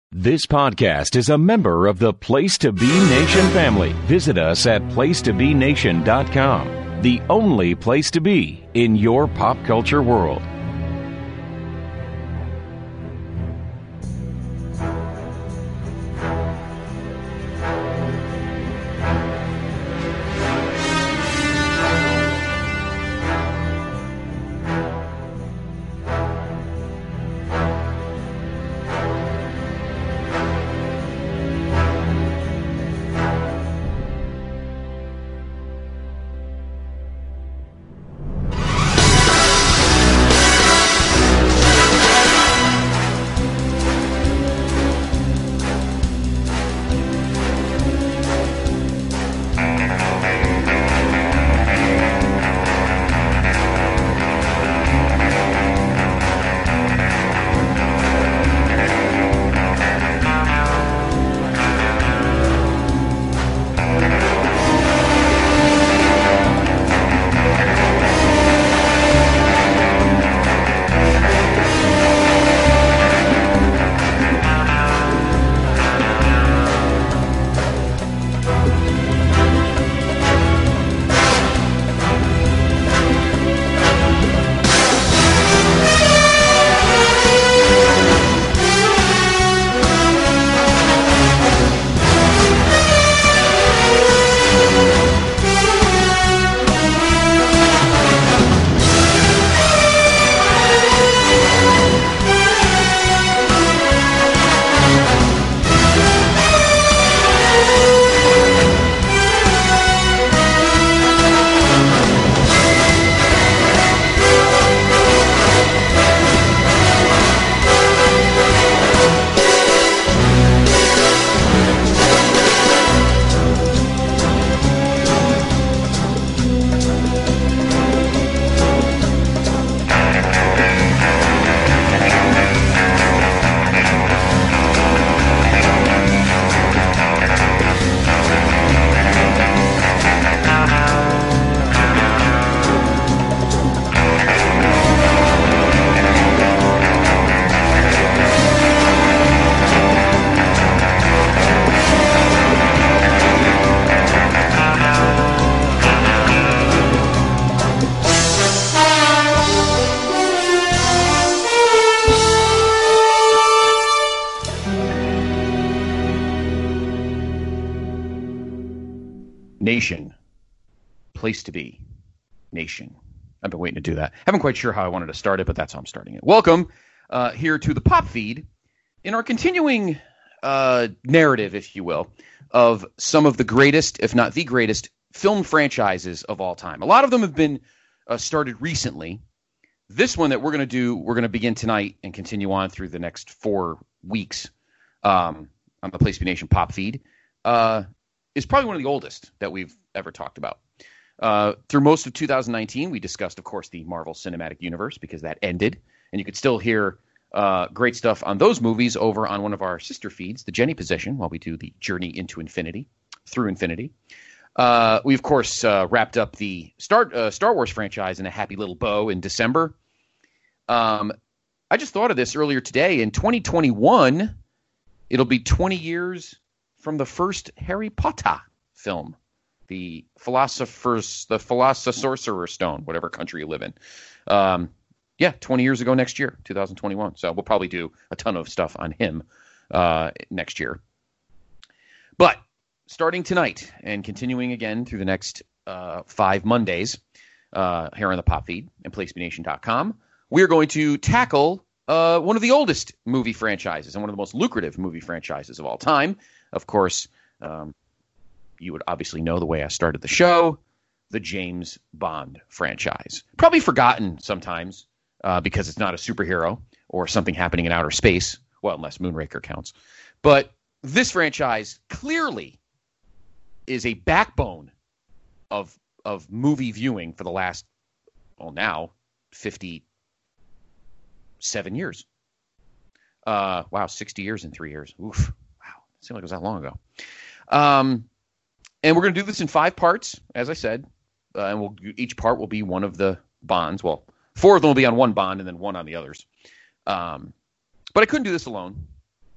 This podcast is a member of the Place to Be Nation family. Visit us at placetobenation.com, the only place to be in your pop culture world. Nation. Place to be. Nation. I've been waiting to do that. Haven't quite sure how I wanted to start it, but that's how I'm starting it. Welcome here to the Pop Feed in our continuing narrative, if you will, of some of the greatest, if not the greatest, film franchises of all time. A lot of them have been started recently. This one that we're going to begin tonight and continue on through the next 4 weeks on the Place to Be Nation Pop Feed, is probably one of the oldest that we've ever talked about. Through most of 2019, we discussed, of course, the Marvel Cinematic Universe because that ended, and you could still hear great stuff on those movies over on one of our sister feeds, the Jenny Position, while we do the Journey into Infinity, through Infinity. We, of course, wrapped up the Star Wars franchise in a happy little bow in December. I just thought of this earlier today. In 2021, it'll be 20 years from the first Harry Potter film, the Philosopher's Stone, whatever country you live in. 20 years ago next year, 2021. So we'll probably do a ton of stuff on him next year. But starting tonight and continuing again through the next 5 Mondays here on the Pop Feed and PlaceToBeNation.com, we're going to tackle one of the oldest movie franchises and one of the most lucrative movie franchises of all time. Of course, you would obviously know the way I started the show, the James Bond franchise. Probably forgotten sometimes because it's not a superhero or something happening in outer space. Well, unless Moonraker counts. But this franchise clearly is a backbone of movie viewing for the last, now 57 years. Wow, 60 years in 3 years. Oof. It seemed like it was that long ago. And we're going to do this in 5 parts, as I said. And each part will be one of the bonds. Well, 4 of them will be on one bond and then 1 on the others. But I couldn't do this alone.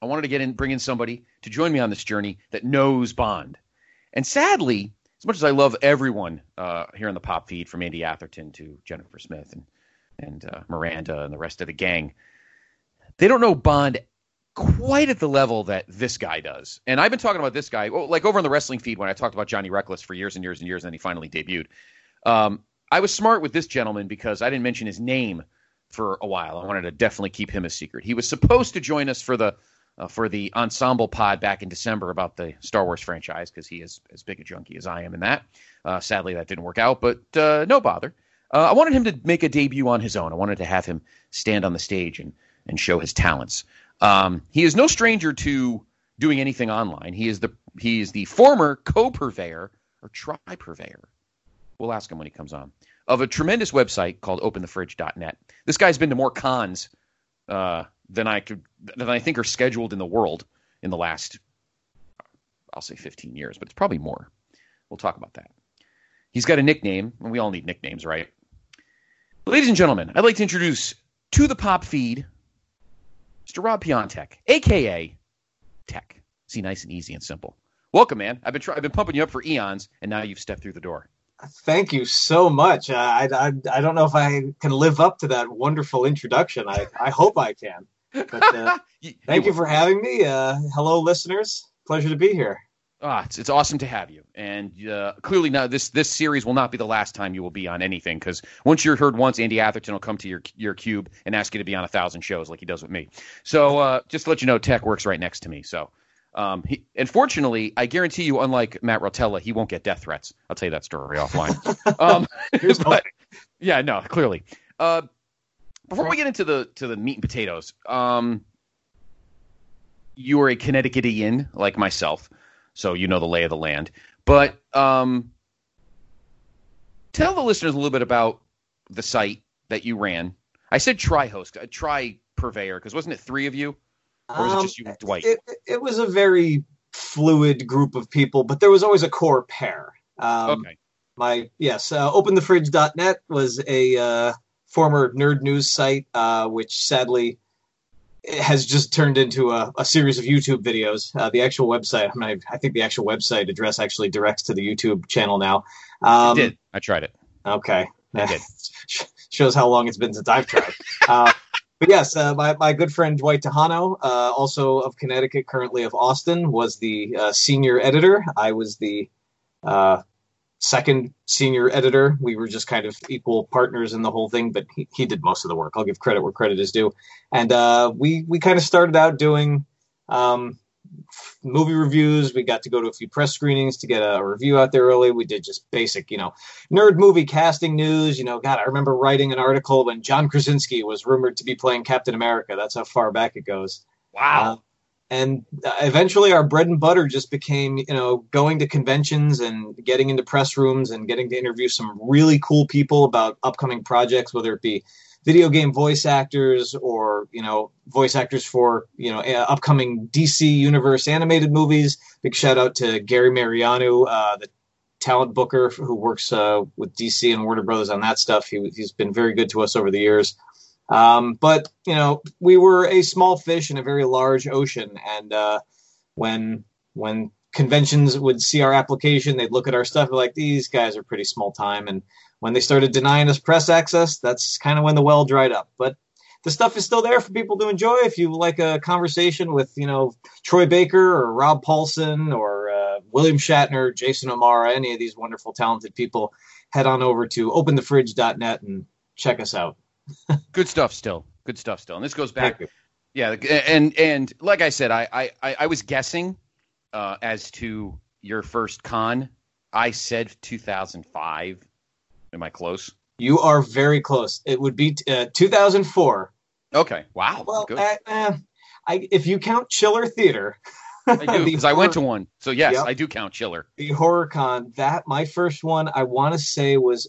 I wanted to bring in somebody to join me on this journey that knows Bond. And sadly, as much as I love everyone here on the Pop Feed, from Andy Atherton to Jennifer Smith and Miranda and the rest of the gang, they don't know Bond quite at the level that this guy does. And I've been talking about this guy, like over on the wrestling feed when I talked about Johnny Reckless for years and years and years, and then he finally debuted. I was smart with this gentleman because I didn't mention his name for a while. I wanted to definitely keep him a secret. He was supposed to join us for the Ensemble pod back in December about the Star Wars franchise, because he is as big a junkie as I am in that. Sadly, that didn't work out, but no bother. I wanted him to make a debut on his own. I wanted to have him stand on the stage and show his talents. He is no stranger to doing anything online. He is the former co-purveyor or tri-purveyor. We'll ask him when he comes on, of a tremendous website called OpenTheFridge.net. This guy's been to more cons than I think are scheduled in the world in the last, I'll say 15 years, but it's probably more. We'll talk about that. He's got a nickname, and we all need nicknames, right? Ladies and gentlemen, I'd like to introduce to the Pop Feed, Mr. Rob Piontek, a.k.a. Tech. See, nice and easy and simple. Welcome, man. I've been pumping you up for eons, and now you've stepped through the door. Thank you so much. I don't know if I can live up to that wonderful introduction. I hope I can. But thank you for having me. Hello, listeners. Pleasure to be here. It's awesome to have you. And clearly now this series will not be the last time you will be on anything, because once you're heard once, Andy Atherton will come to your cube and ask you to be on 1,000 shows like he does with me. So just to let you know, Tech works right next to me. So and fortunately, I guarantee you, unlike Matt Rotella, he won't get death threats. I'll tell you that story offline. But, yeah, no, clearly. Before we get into the meat and potatoes, you are a Connecticutian like myself, so you know the lay of the land. But tell the listeners a little bit about the site that you ran. I said tri-host, tri-purveyor, because wasn't it 3 of you? Or was it just you, Dwight? It was a very fluid group of people, but there was always a core pair. Okay. OpenTheFridge.net was a former nerd news site, which sadly has just turned into a series of YouTube videos. The actual website, I think the actual website address actually directs to the YouTube channel now. It did. I tried it. Okay. I did. Shows how long it's been since I've tried. But yes, my good friend Dwight Tejano, also of Connecticut, currently of Austin, was the senior editor. I was the second senior editor. We were just kind of equal partners in the whole thing, but he did most of the work. I'll give credit where credit is due. And we kind of started out doing movie reviews. We got to go to a few press screenings to get a review out there early. We did just basic, nerd movie casting news. God, I remember writing an article when John Krasinski was rumored to be playing Captain America. That's how far back it goes. Wow. And eventually our bread and butter just became, going to conventions and getting into press rooms and getting to interview some really cool people about upcoming projects, whether it be video game voice actors or, voice actors for, upcoming DC Universe animated movies. Big shout out to Gary Mariano, the talent booker who works with DC and Warner Brothers on that stuff. He's been very good to us over the years. But, we were a small fish in a very large ocean. And when conventions would see our application, they'd look at our stuff and be like, these guys are pretty small time. And when they started denying us press access, that's kind of when the well dried up. But the stuff is still there for people to enjoy. If you like a conversation with, Troy Baker or Rob Paulson or William Shatner, Jason O'Mara, any of these wonderful, talented people, head on over to openthefridge.net and check us out. Good stuff still. And this goes back. Yeah. And like I said, I was guessing as to your first con. I said 2005. Am I close? You are very close. It would be 2004. Okay. Wow. Well, good. If you count Chiller Theater. I do, because I went to one. So, yes, yep. I do count Chiller. The Horror Con, my first one, I want to say was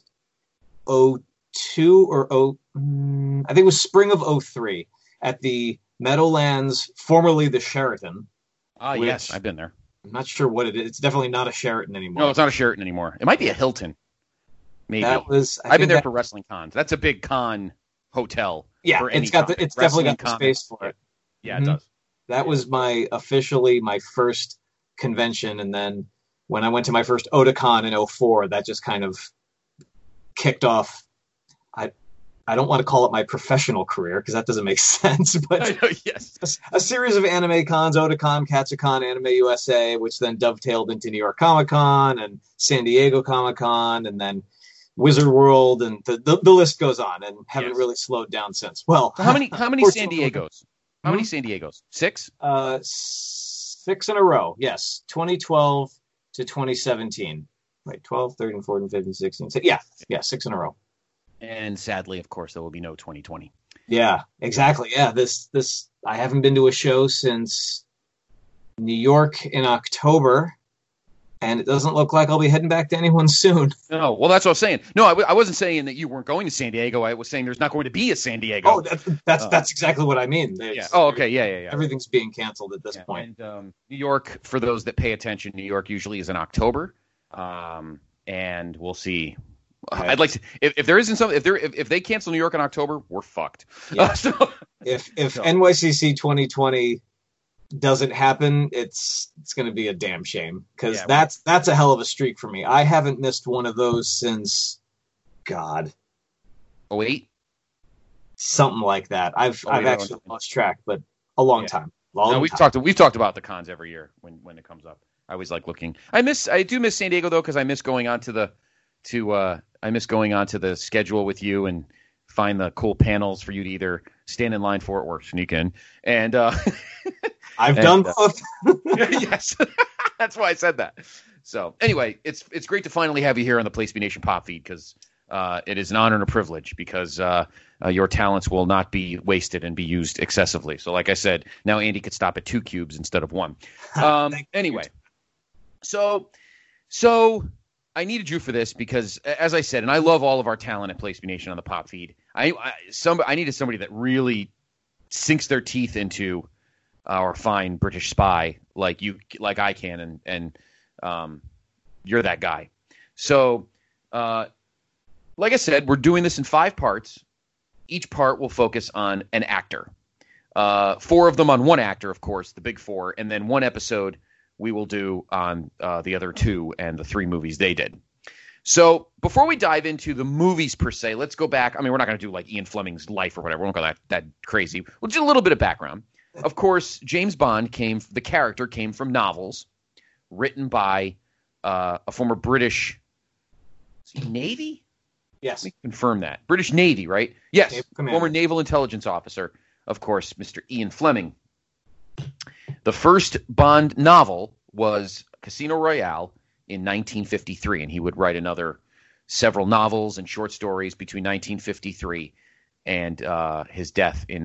02 or I think it was spring of 03 at the Meadowlands, formerly the Sheraton. Yes, I've been there. I'm not sure what it is. It's definitely not a Sheraton anymore. No, it's not a Sheraton anymore. It might be a Hilton. Maybe. I've been there for wrestling cons. That's a big con hotel. Yeah, for it's definitely got the space for it. Yeah, It does. That was officially my first convention, and then when I went to my first Otakon in '04, that just kind of kicked off. I don't want to call it my professional career because that doesn't make sense, but I know, yes. a series of anime cons, Otakon, Katsucon, Anime USA, which then dovetailed into New York Comic Con and San Diego Comic Con, and then Wizard World, and the list goes on, and haven't really slowed down since. Well, so how many San Diegos? How many San Diegos? 6? 6 in a row. Yes, 2012 to 2017. Right, 12, 13, 14, 15, 16. Yeah, 6 in a row. And sadly, of course, there will be no 2020. Yeah, exactly. Yeah, this I haven't been to a show since New York in October, and it doesn't look like I'll be heading back to anyone soon. No, well, that's what I was saying. No, I wasn't saying that you weren't going to San Diego. I was saying there's not going to be a San Diego. Oh, that's exactly what I mean. Yeah. Oh, okay. Yeah. Everything's being canceled at this point. And New York, for those that pay attention, New York usually is in October, and we'll see. Okay. I'd like to if there isn't something if they cancel New York in October, we're fucked. Yeah. If NYCC 2020 doesn't happen, it's going to be a damn shame because that's a hell of a streak for me. I haven't missed one of those since God. 08? Something like that. I've actually lost track, but a long time. We've talked about the cons every year when it comes up. I always like looking. I do miss San Diego though because I miss going onto the schedule with you and find the cool panels for you to either stand in line for or sneak in. And I've done both. Yes, that's why I said that. So anyway, it's great to finally have you here on the Place to Be Nation Pop feed because it is an honor and a privilege because your talents will not be wasted and be used excessively. So like I said, now Andy could stop at 2 cubes instead of 1. Anyway, so I needed you for this because, as I said, and I love all of our talent at Place to Be Nation on the Pop feed. I needed somebody that really sinks their teeth into our fine British spy like I can, and you're that guy. So, like I said, we're doing this in 5 parts. Each part will focus on an actor. 4 of them on one actor, of course, the big 4, and then 1 episode we will do on the other 2 and the 3 movies they did. So before we dive into the movies per se, let's go back. I mean, we're not going to do like Ian Fleming's life or whatever. We won't go that crazy. We'll do a little bit of background. Of course, James Bond the character came from novels written by a former British Navy? Yes. Let me confirm that. British Navy, right? Yes. Commander. Former naval intelligence officer, of course, Mr. Ian Fleming. The first Bond novel was Casino Royale in 1953, and he would write several novels and short stories between 1953 and his death in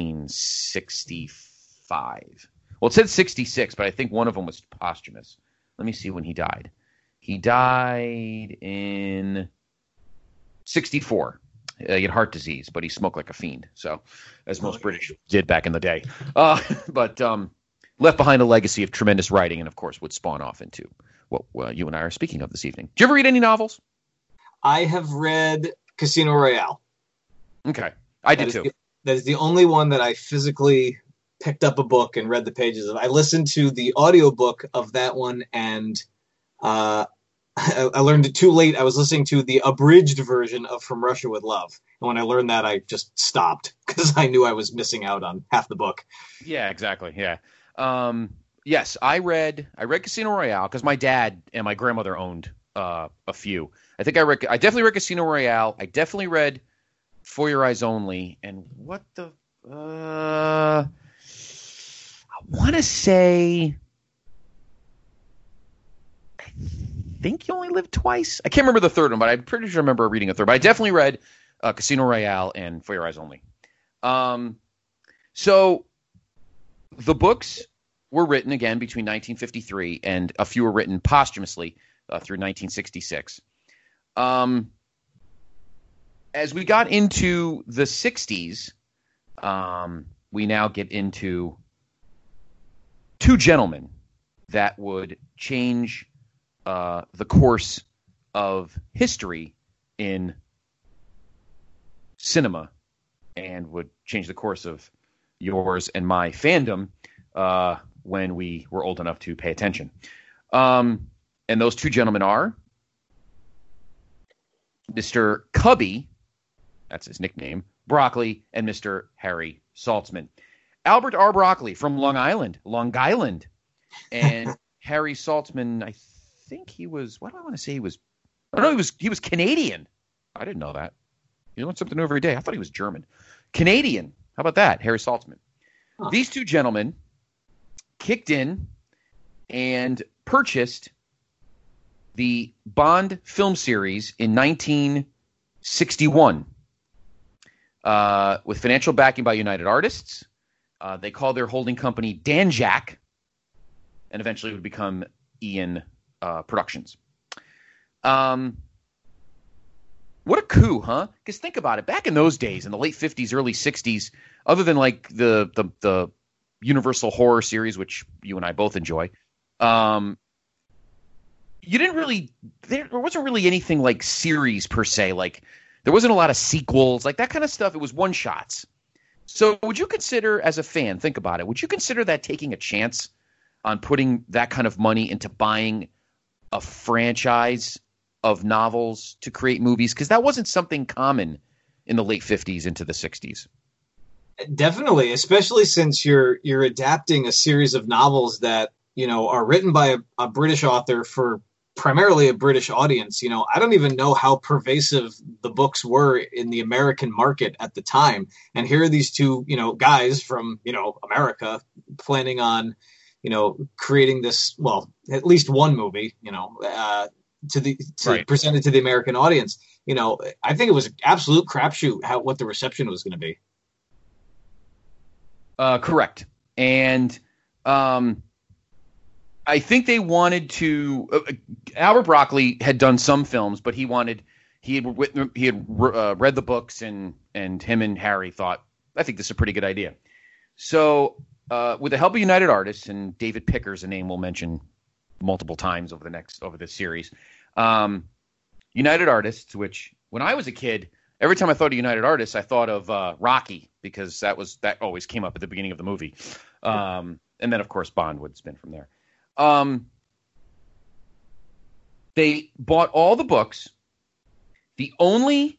1965. Well, it said 66, but I think one of them was posthumous. Let me see when he died. He died in 64. He had heart disease, but he smoked like a fiend. So, as most British did back in the day. But left behind a legacy of tremendous writing and, of course, would spawn off into what you and I are speaking of this evening. Did you ever read any novels? I have read Casino Royale. Okay. I did too. That is the only one that I physically picked up a book and read the pages of. I listened to the audiobook of that one, and I learned it too late. I was listening to the abridged version of From Russia with Love. And when I learned that, I just stopped because I knew I was missing out on half the book. Yeah, exactly. Yeah. Yes, I read Casino Royale because my dad and my grandmother owned a few. I definitely read Casino Royale. I definitely read For Your Eyes Only. And what the I want to say I think You Only Live Twice. I can't remember the third one, but I'm pretty sure I remember reading a third. But I definitely read Casino Royale and For Your Eyes Only. So the books were written again between 1953 and a few were written posthumously through 1966. As we got into the 60s, we now get into 2 gentlemen that would change the course of history in cinema and would change the course of yours and my fandom when we were old enough to pay attention. And those two gentlemen are Mr. Cubby, that's his nickname, Broccoli, and Mr. Harry Saltzman. Albert R. Broccoli from Long Island, and Harry Saltzman, I think he was, what do I want to say he was? Oh, no, he was Canadian. I didn't know that. You learn something new every day. I thought he was German. Canadian. How about that? Harry Saltzman. Huh. These two gentlemen kicked in and purchased the Bond film series in 1961 with financial backing by United Artists. They called their holding company Danjack, and eventually it would become Eon Productions. What a coup, huh? Because think about it. Back in those days, in the late 50s, early 60s, other than like the Universal horror series, which you and I both enjoy, you didn't really, there wasn't really anything like series per se. Like there wasn't a lot of sequels, like that kind of stuff. It was one shots. So would you consider, as a fan, think about it, would you consider that taking a chance on putting that kind of money into buying a franchise of novels to create movies? Because that wasn't something common in the late 50s into the 60s. Definitely, especially since you're adapting a series of novels that, are written by a British author for primarily a British audience. I don't even know how pervasive the books were in the American market at the time. And here are these two, guys from, America planning on, creating this, well, at least one movie, to right. present it to the American audience. I think it was an absolute crapshoot what the reception was going to be. Correct. And I think they wanted to. Albert Broccoli had done some films, but he had read the books, and him and Harry thought, I think this is a pretty good idea. So, with the help of United Artists, and David Picker's a name we'll mention multiple times over this series, United Artists, which when I was a kid, every time I thought of United Artists, I thought of Rocky, because that always came up at the beginning of the movie, and then of course Bond would spin from there. They bought all the books. The only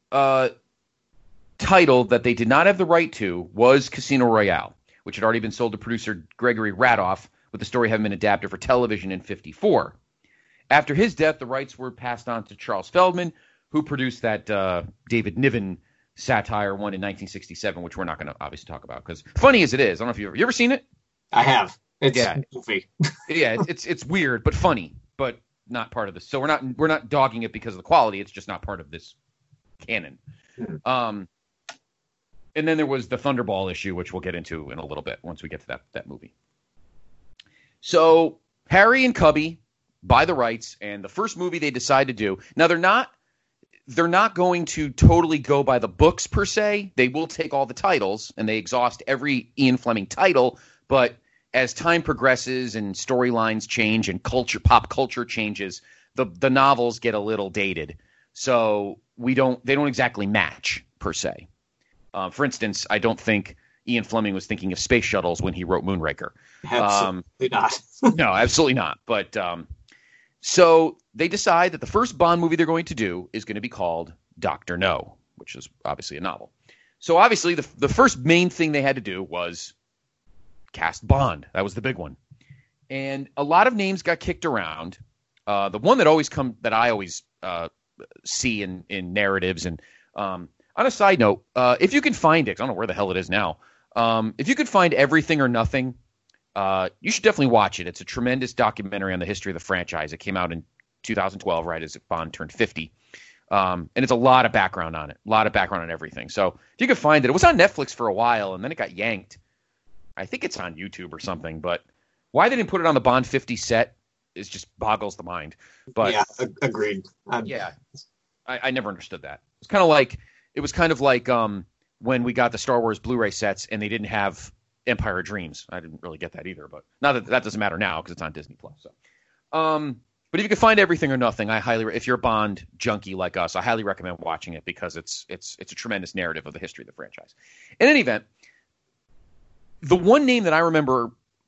title that they did not have the right to was Casino Royale, which had already been sold to producer Gregory Radoff, with the story having been adapted for television in 1954. After his death, the rights were passed on to Charles Feldman, who produced that David Niven satire one in 1967, which we're not going to obviously talk about, because funny as it is, I don't know if you ever seen it? I have. It's goofy. Yeah, it's weird, but funny, but not part of this. So we're not dogging it because of the quality. It's just not part of this canon. And then there was the Thunderball issue, which we'll get into in a little bit once we get to that movie. So Harry and Cubby buy the rights, and the first movie they decide to do. Now they're not going to totally go by the books per se. They will take all the titles, and they exhaust every Ian Fleming title, but as time progresses and storylines change and pop culture changes, the novels get a little dated. So they don't exactly match per se. For instance, I don't think Ian Fleming was thinking of space shuttles when he wrote Moonraker. Absolutely not. No, absolutely not. But so they decide that the first Bond movie they're going to do is going to be called Dr. No, which is obviously a novel. So obviously the first main thing they had to do was cast Bond. That was the big one. And a lot of names got kicked around. The one that I always see in narratives, and on a side note, if you can find it, I don't know where the hell it is now. If you could find Everything or Nothing, you should definitely watch it. It's a tremendous documentary on the history of the franchise. It came out in 2012, right as Bond turned 50. And it's a lot of background on it, a lot of background on everything. So if you could find it, it was on Netflix for a while, and then it got yanked. I think it's on YouTube or something, but why they didn't put it on the Bond 50 set is just boggles the mind. But yeah, agreed. Yeah, I never understood that. It was kind of like when we got the Star Wars Blu-ray sets and they didn't have Empire of Dreams. I didn't really get that either, but not that doesn't matter now because it's on Disney Plus. So, but if you can find Everything or Nothing, if you're a Bond junkie like us, I highly recommend watching it because it's a tremendous narrative of the history of the franchise. In any event, the one name that I remember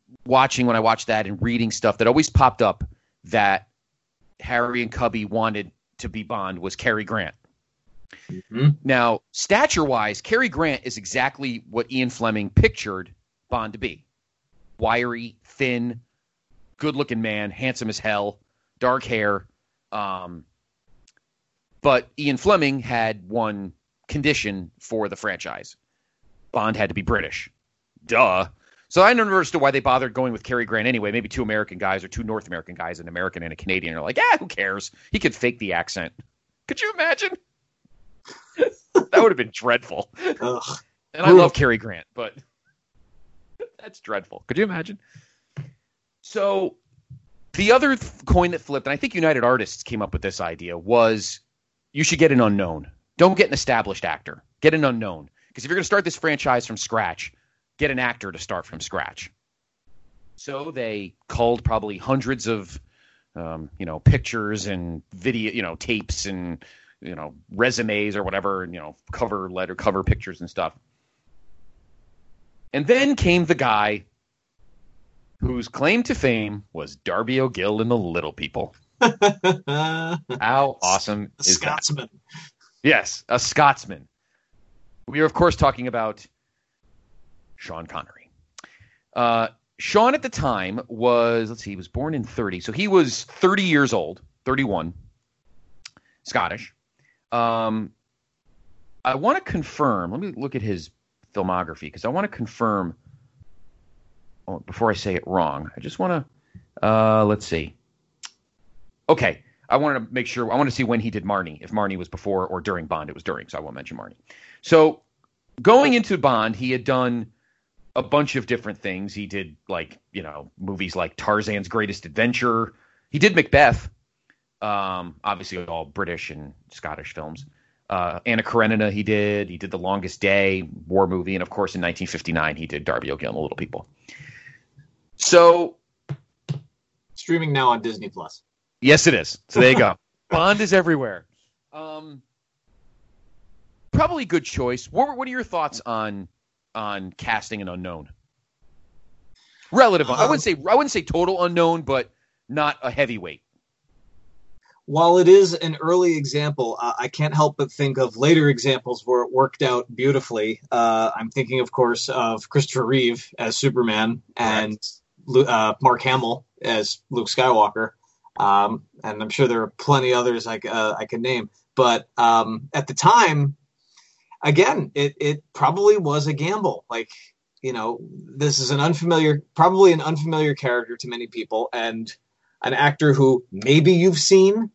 when I watched that and reading stuff that always popped up that Harry and Cubby wanted to be Bond was Cary Grant. Mm-hmm. Now, stature-wise, Cary Grant is exactly what Ian Fleming pictured Bond to be. Wiry, thin, good-looking man, handsome as hell, dark hair. But Ian Fleming had one condition for the franchise. Bond had to be British. Duh. So I never understood why they bothered going with Cary Grant anyway. Maybe two American guys or two North American guys, an American and a Canadian, are like, who cares? He could fake the accent. Could you imagine? That would have been dreadful. Ugh. And I love Cary Grant, but that's dreadful. Could you imagine? So the other coin that flipped, and I think United Artists came up with this idea, was you should get an unknown. Don't get an established actor. Get an unknown. Because if you're going to start this franchise from scratch, get an actor to start from scratch. So they culled probably hundreds of, pictures and video, tapes and, resumes or whatever, and, cover pictures and stuff. And then came the guy whose claim to fame was Darby O'Gill in The Little People. How awesome is Scotsman. that? Yes, a Scotsman. We are, of course, talking about Sean Connery. Sean at the time was, he was born in 30. So he was 30 years old, 31, Scottish. I want to confirm, let me look at his filmography because I want to confirm, before I say it wrong, I just want to, let's see. Okay, I wanted to make sure, I want to see when he did Marnie, if Marnie was before or during Bond. It was during, so I won't mention Marnie. So going into Bond, he had done a bunch of different things. He did movies like Tarzan's Greatest Adventure. He did Macbeth, obviously all British and Scottish films. Anna Karenina he did The Longest Day, war movie. And of course in 1959, he did Darby O'Gill and the Little People. So Streaming now on Disney Plus. Yes, it is. So there you go. Bond is everywhere. Probably a good choice. What are your thoughts on casting an unknown? Relative. I wouldn't say total unknown, but not a heavyweight. While it is an early example, I can't help but think of later examples where it worked out beautifully. I'm thinking, of course, of Christopher Reeve as Superman and Mark Hamill as Luke Skywalker. And I'm sure there are plenty others I can name. But at the time, again, it probably was a gamble. This is probably an unfamiliar character to many people, and an actor who maybe you've seen.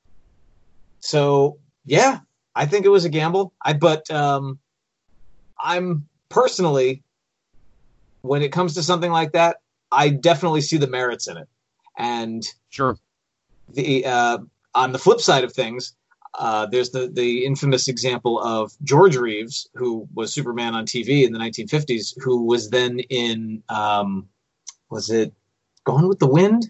So yeah, I think it was a gamble. But I'm personally, when it comes to something like that, I definitely see the merits in it. And sure, on the flip side of things, there's the infamous example of George Reeves, who was Superman on TV in the 1950s, who was then in, was it Gone with the Wind?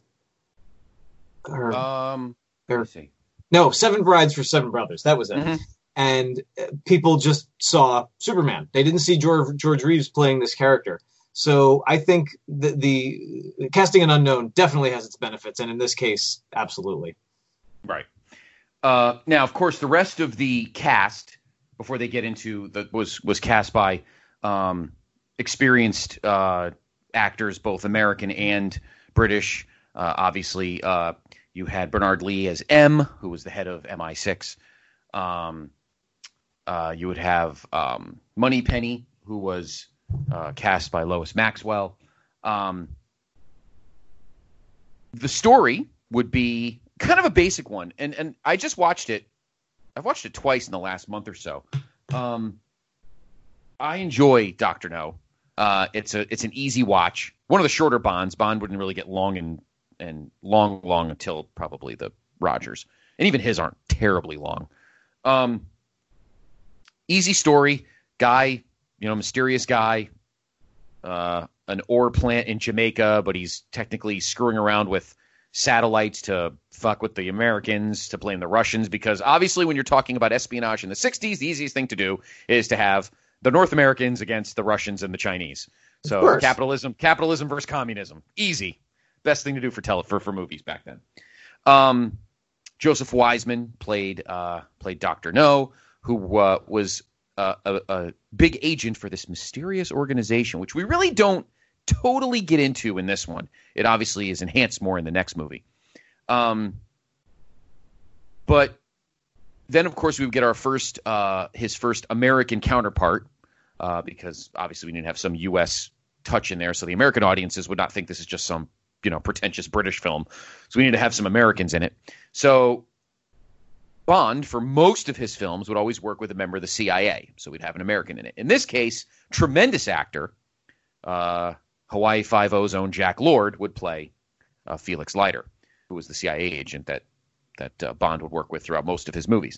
Let's see. No, Seven Brides for Seven Brothers. That was it. Mm-hmm. And people just saw Superman. They didn't see George Reeves playing this character. So I think the casting an unknown definitely has its benefits, and in this case, absolutely. Right. Now, of course, the rest of the cast, before they get into was cast by experienced actors, both American and British. Obviously, you had Bernard Lee as M, who was the head of MI6. You would have Moneypenny, who was cast by Lois Maxwell. The story would be kind of a basic one, and I just watched it. I've watched it twice in the last month or so. I enjoy Dr. No. It's an easy watch. One of the shorter Bonds. Bond wouldn't really get long and long until probably the Rogers, and even his aren't terribly long. Easy story. Guy, mysterious guy. An ore plant in Jamaica, but he's technically screwing around with satellites to fuck with the Americans, to blame the Russians, because obviously when you're talking about espionage in the 60s, the easiest thing to do is to have the North Americans against the Russians and the Chinese. So capitalism versus communism. Easy. Best thing to do for movies back then. Joseph Wiseman played Dr. No, who was a big agent for this mysterious organization, which we really don't totally get into in this one. It obviously is enhanced more in the next movie. But then, of course, we would get his first American counterpart, because obviously we need to have some U.S. touch in there, so the American audiences would not think this is just some pretentious British film. So we need to have some Americans in it. So Bond, for most of his films, would always work with a member of the CIA. So we'd have an American in it. In this case, tremendous actor, Hawaii Five-O's own Jack Lord would play Felix Leiter, who was the CIA agent that Bond would work with throughout most of his movies.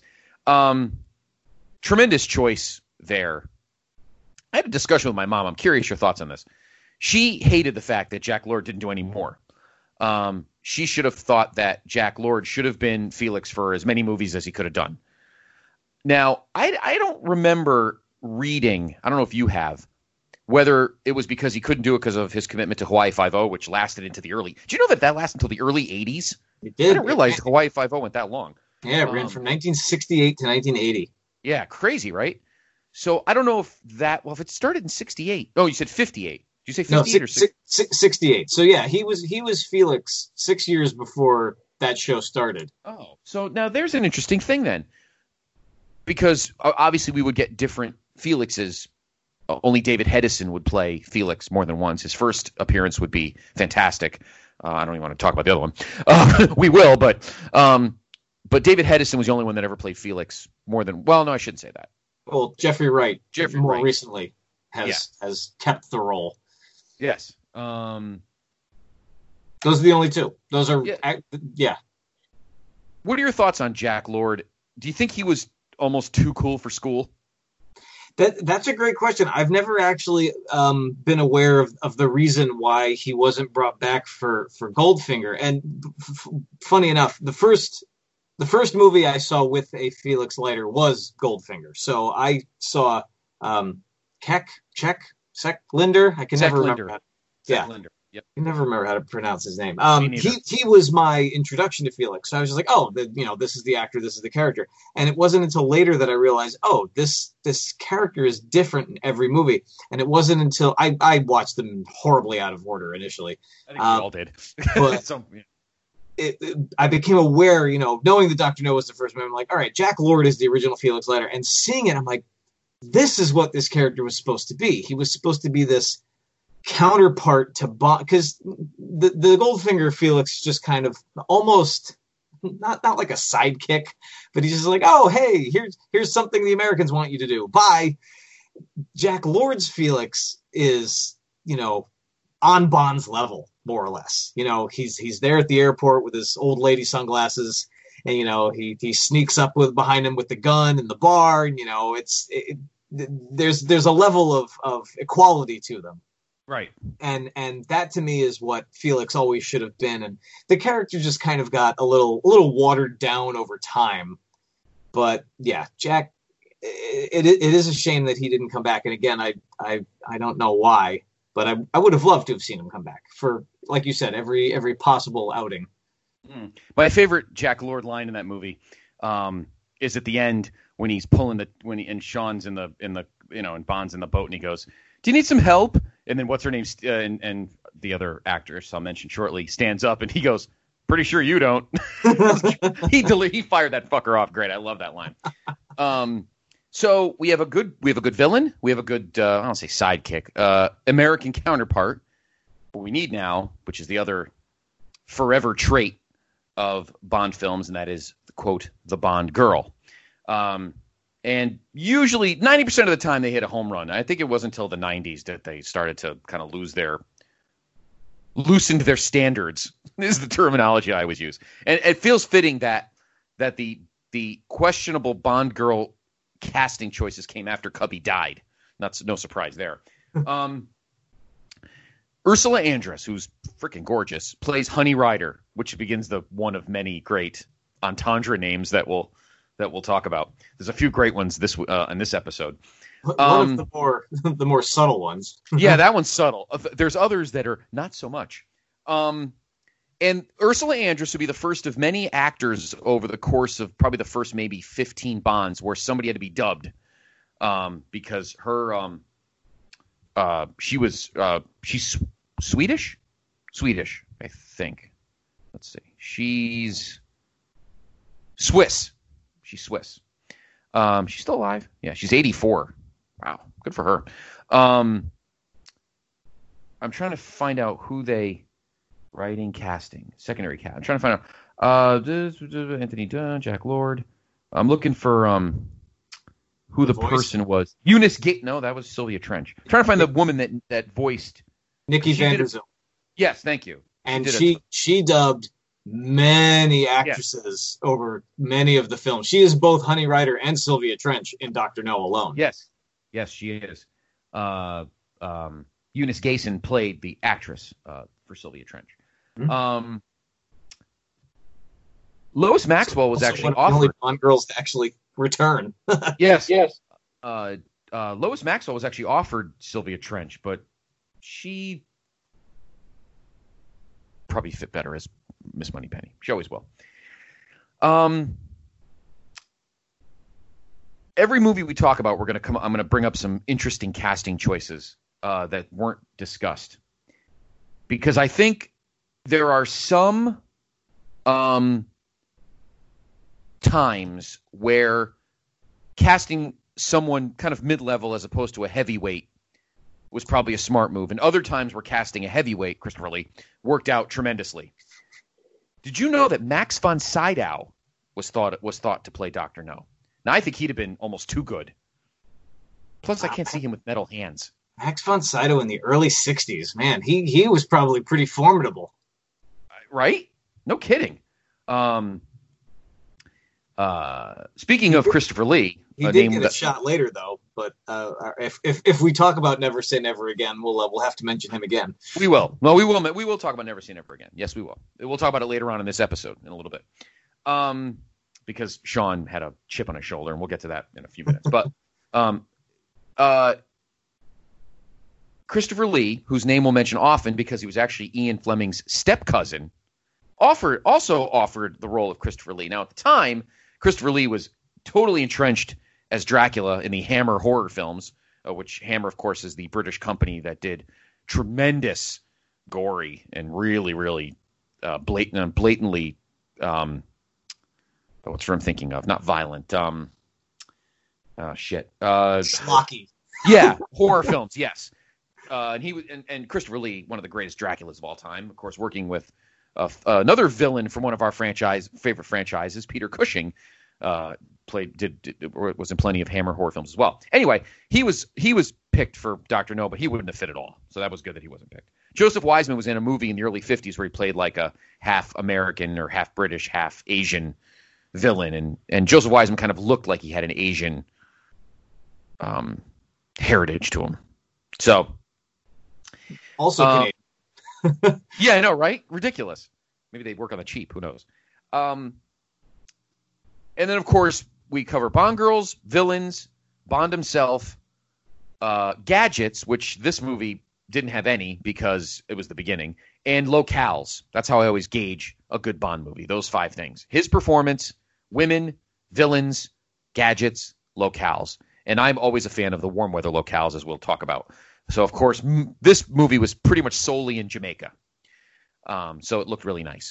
Tremendous choice there. I had a discussion with my mom. I'm curious your thoughts on this. She hated the fact that Jack Lord didn't do any more. She should have thought that Jack Lord should have been Felix for as many movies as he could have done. Now, I don't remember reading, I don't know if you have, whether it was because he couldn't do it because of his commitment to Hawaii Five-O, which lasted into the early... Do you know that lasted until the early 80s? It did. I didn't realize Hawaii Five-O went that long. Yeah, it ran from 1968 to 1980. Yeah, crazy, right? So I don't know if it started in 68. Oh, you said 58. Did you say 58 or 68? So yeah, he was Felix 6 years before that show started. Oh, so now there's an interesting thing then, because obviously we would get different Felixes. Only David Hedison would play Felix more than once. His first appearance would be fantastic. I don't even want to talk about the other one. We will, but David Hedison was the only one that ever played Felix more than. Well, no, I shouldn't say that. Well, Jeffrey Wright, more Wright. recently has kept the role. Yes. Those are the only two. Those are yeah. What are your thoughts on Jack Lord? Do you think he was almost too cool for school? That's a great question. I've never actually been aware of the reason why he wasn't brought back for Goldfinger. And funny enough, the first movie I saw with a Felix Leiter was Goldfinger. So I saw Sek Linder. I can never remember. Linder. Yep. I can never remember how to pronounce his name. He was my introduction to Felix. So I was just like, oh, this is the actor, this is the character. And it wasn't until later that I realized, oh, this character is different in every movie. And it wasn't until I watched them horribly out of order initially. I think we all did. But I became aware, knowing that Dr. No was the first movie, I'm like, all right, Jack Lord is the original Felix Leiter. And seeing it, I'm like, this is what this character was supposed to be. He was supposed to be this counterpart to Bond, because the Goldfinger Felix just kind of almost not like a sidekick, but he's just like, oh, hey, here's something the Americans want you to do. Bye. Jack Lord's Felix is, on Bond's level, more or less. He's there at the airport with his old lady sunglasses, and he sneaks up behind him with the gun in the bar, and there's a level of equality to them. Right. And that to me is what Felix always should have been. And the character just kind of got a little watered down over time. But yeah, Jack, it is a shame that he didn't come back. And again, I don't know why, but I would have loved to have seen him come back for, like you said, every possible outing. My favorite Jack Lord line in that movie is at the end when he's pulling and Sean's and Bond's in the boat, and he goes, "Do you need some help?" And then what's her name? And the other actress I'll mention shortly stands up and he goes, "Pretty sure you don't." He fired that fucker off. Great. I love that line. So we have a good villain. We have a good, I don't say sidekick, American counterpart. What we need now, which is the other forever trait of Bond films, and that is, quote, the Bond girl. And usually 90% of the time they hit a home run. I think it wasn't until the 90s that they started to kind of loosened their standards, is the terminology I always use. And it feels fitting that the questionable Bond girl casting choices came after Cubby died. No surprise there. Ursula Andress, who's freaking gorgeous, plays Honey Rider, which begins the one of many great entendre names that we'll talk about. There's a few great ones in this episode. One of the more subtle ones. Yeah, that one's subtle. There's others that are not so much. And Ursula Andress would be the first of many actors over the course of probably the first maybe 15 Bonds where somebody had to be dubbed because her she's Swedish, I think. Let's see, she's Swiss. She's Swiss. She's still alive. Yeah, she's 84. Wow, good for her. I'm trying to find out who they. Writing, casting, secondary cast. I'm trying to find out. Anthony Dunn, Jack Lord. I'm looking for who the person was. Eunice Gate. No, that was Sylvia Trench. I'm trying to find the woman that voiced Nikki Van Der Zilk. Yes, thank you. And she dubbed many actresses over many of the films. She is both Honey Rider and Sylvia Trench in Dr. No alone. Yes, she is. Eunice Gayson played the actress for Sylvia Trench. Mm-hmm. Lois Maxwell was actually offered. Only Bond girls to actually return. Yes. Lois Maxwell was actually offered Sylvia Trench, but she probably fit better as Miss Moneypenny. She always will. Every movie we talk about, I'm going to bring up some interesting casting choices that weren't discussed, because I think there are some times where casting someone kind of mid-level as opposed to a heavyweight was probably a smart move, and other times where casting a heavyweight, Christopher Lee, worked out tremendously. Did you know that Max von Sydow was thought to play Dr. No? Now, I think he'd have been almost too good. Plus, I can't see him with metal hands. Max von Sydow in the early 60s, man, he was probably pretty formidable. Right? No kidding. Speaking of Christopher Lee, he did get a shot later, though. But if we talk about Never Say Never Again, we'll have to mention him again. We will. Well, we will talk about Never Say Never Again. Yes, we will. We'll talk about it later on in this episode in a little bit. Because Sean had a chip on his shoulder, and we'll get to that in a few minutes. But Christopher Lee, whose name we'll mention often because he was actually Ian Fleming's step-cousin, also offered the role of Christopher Lee. Now, at the time, Christopher Lee was totally entrenched as Dracula in the Hammer horror films, which Hammer, of course, is the British company that did tremendous gory and really, really blatantly what's the term I'm thinking of? Not violent. Schlocky. Yeah, horror films, yes. And he was, and Christopher Lee, one of the greatest Draculas of all time, of course, working with another villain from one of our favorite franchises, Peter Cushing, was in plenty of Hammer horror films as well. Anyway, he was picked for Dr. No, but he wouldn't have fit at all. So that was good that he wasn't picked. Joseph Wiseman was in a movie in the early 50s where he played like a half American or half British, half Asian villain, and Joseph Wiseman kind of looked like he had an Asian heritage to him. So also Canadian. Yeah, I know, right? Ridiculous. Maybe they work on the cheap. Who knows? And then, of course, we cover Bond girls, villains, Bond himself, gadgets, which this movie didn't have any because it was the beginning, and locales. That's how I always gauge a good Bond movie, those 5 things. His performance, women, villains, gadgets, locales. And I'm always a fan of the warm weather locales, as we'll talk about. So, of course, this movie was pretty much solely in Jamaica. So it looked really nice.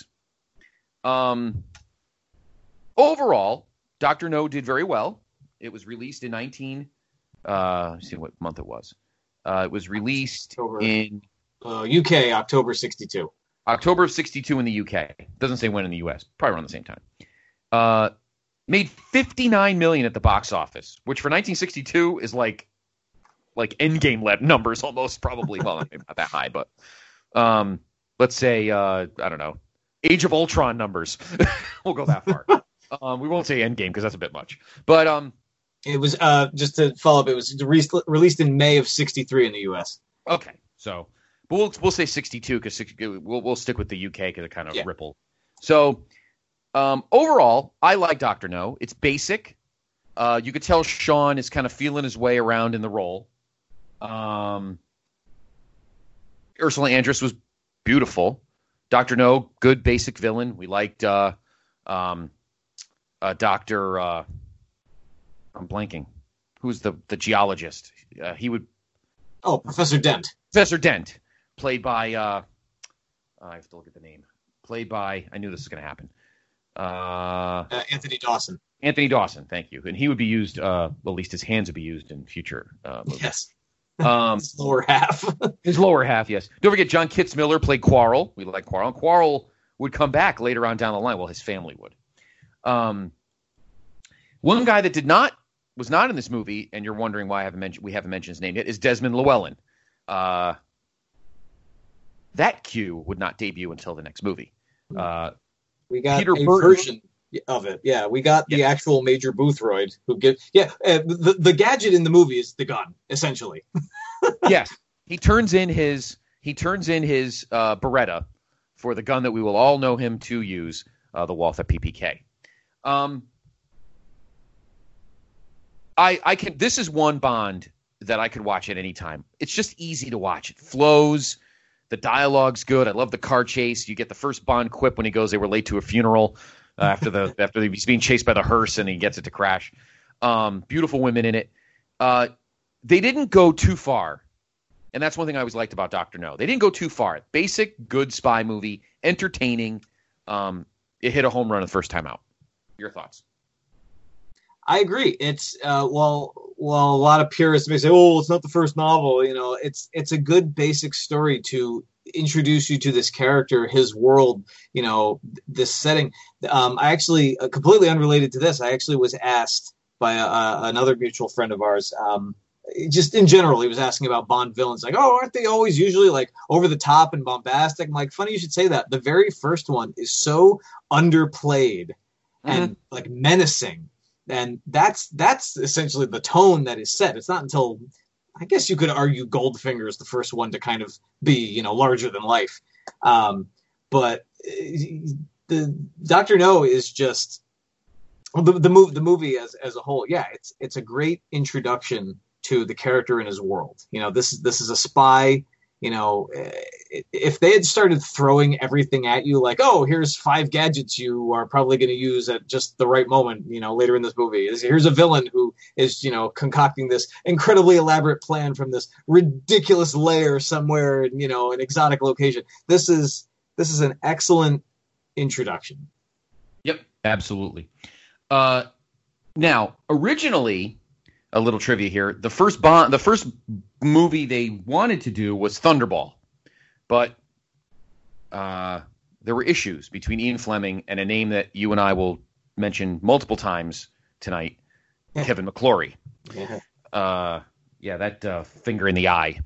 Overall, Dr. No did very well. It was released in let's see what month it was. It was released in UK, October 62. October of 62 in the UK. Doesn't say when in the US. Probably around the same time. Made $59 million at the box office, which for 1962 is like Endgame numbers almost, probably. Well, maybe not that high, but let's say I don't know, Age of Ultron numbers. We'll go that far. We won't say Endgame because that's a bit much. But it was just to follow up. It was released in May of '63 in the U.S. Okay, so but we'll say 62 because we'll stick with the UK because it kind of rippled. So overall, I like Dr. No. It's basic. You could tell Sean is kind of feeling his way around in the role. Ursula Andress was beautiful. Dr. No, good basic villain. We liked Dr. I'm blanking. Who's the geologist? He would. Oh, Professor Dent. Professor Dent, played by. I have to look at the name. Played by. I knew this was going to happen. Anthony Dawson. Anthony Dawson, thank you. And he would be used. Well, at least his hands would be used in future movies. Yes. His lower half. His lower half, yes. Don't forget, John Kitzmiller played Quarrel. We like Quarrel. And Quarrel would come back later on down the line. Well, his family would. One guy that was not in this movie, and you're wondering why we haven't mentioned his name yet, is Desmond Llewellyn. That Q would not debut until the next movie. We got Peter a Burton. version of it. Yeah, we got the actual Major Boothroyd who the gadget in the movie is the gun, essentially. Yes, he turns in his Beretta for the gun that we will all know him to use, the Walther PPK. This is one Bond that I could watch at any time. It's just easy to watch. It flows. The dialogue's good. I love the car chase. You get the first Bond quip when he goes, they were late to a funeral after he's being chased by the hearse and he gets it to crash. Beautiful women in it. They didn't go too far. And that's one thing I always liked about Dr. No. They didn't go too far. Basic, good spy movie, entertaining. It hit a home run the first time out. Your thoughts? I agree. It's well, a lot of purists may say, "Oh, it's not the first novel." It's a good basic story to introduce you to this character, his world. This setting. I actually, completely unrelated to this, I actually was asked by another mutual friend of ours. Just in general, he was asking about Bond villains. Like, oh, aren't they always usually like over the top and bombastic? I'm like, funny you should say that. The very first one is so underplayed and like menacing. And that's essentially the tone that is set. It's not until, I guess you could argue, Goldfinger is the first one to kind of be, larger than life. But the Dr. No is just the movie as a whole. Yeah, it's a great introduction to the character in his world. This is a spy. If they had started throwing everything at you like, oh, here's 5 gadgets you are probably going to use at just the right moment, later in this movie. Here's a villain who is, concocting this incredibly elaborate plan from this ridiculous lair somewhere, an exotic location. This is an excellent introduction. Yep, absolutely. Now, originally, a little trivia here. The first movie they wanted to do was Thunderball, but there were issues between Ian Fleming and a name that you and I will mention multiple times tonight, Kevin McClory. That finger in the eye.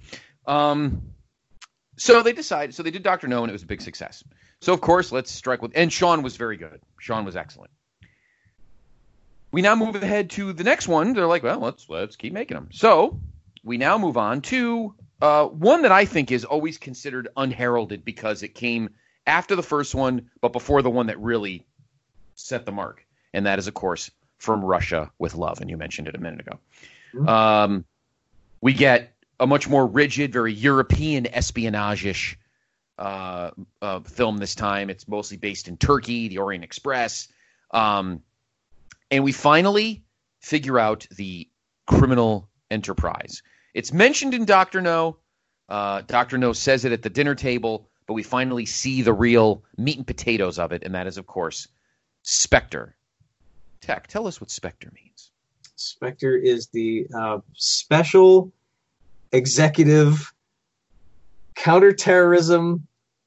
So they did Dr. No, and it was a big success. So of course, let's strike with, and Sean was very good. Sean was excellent. We now move ahead to the next one. They're like, well, let's keep making them. So we now move on to one that I think is always considered unheralded because it came after the first one, but before the one that really set the mark. And that is, of course, From Russia with Love. And you mentioned it a minute ago. Mm-hmm. We get a much more rigid, very European espionage-ish film this time. It's mostly based in Turkey, the Orient Express. And we finally figure out the criminal enterprise. It's mentioned in Dr. No. Dr. No says it at the dinner table, but we finally see the real meat and potatoes of it, and that is, of course, Spectre. Tech, tell us what Spectre means. Spectre is the Special Executive Counterterrorism.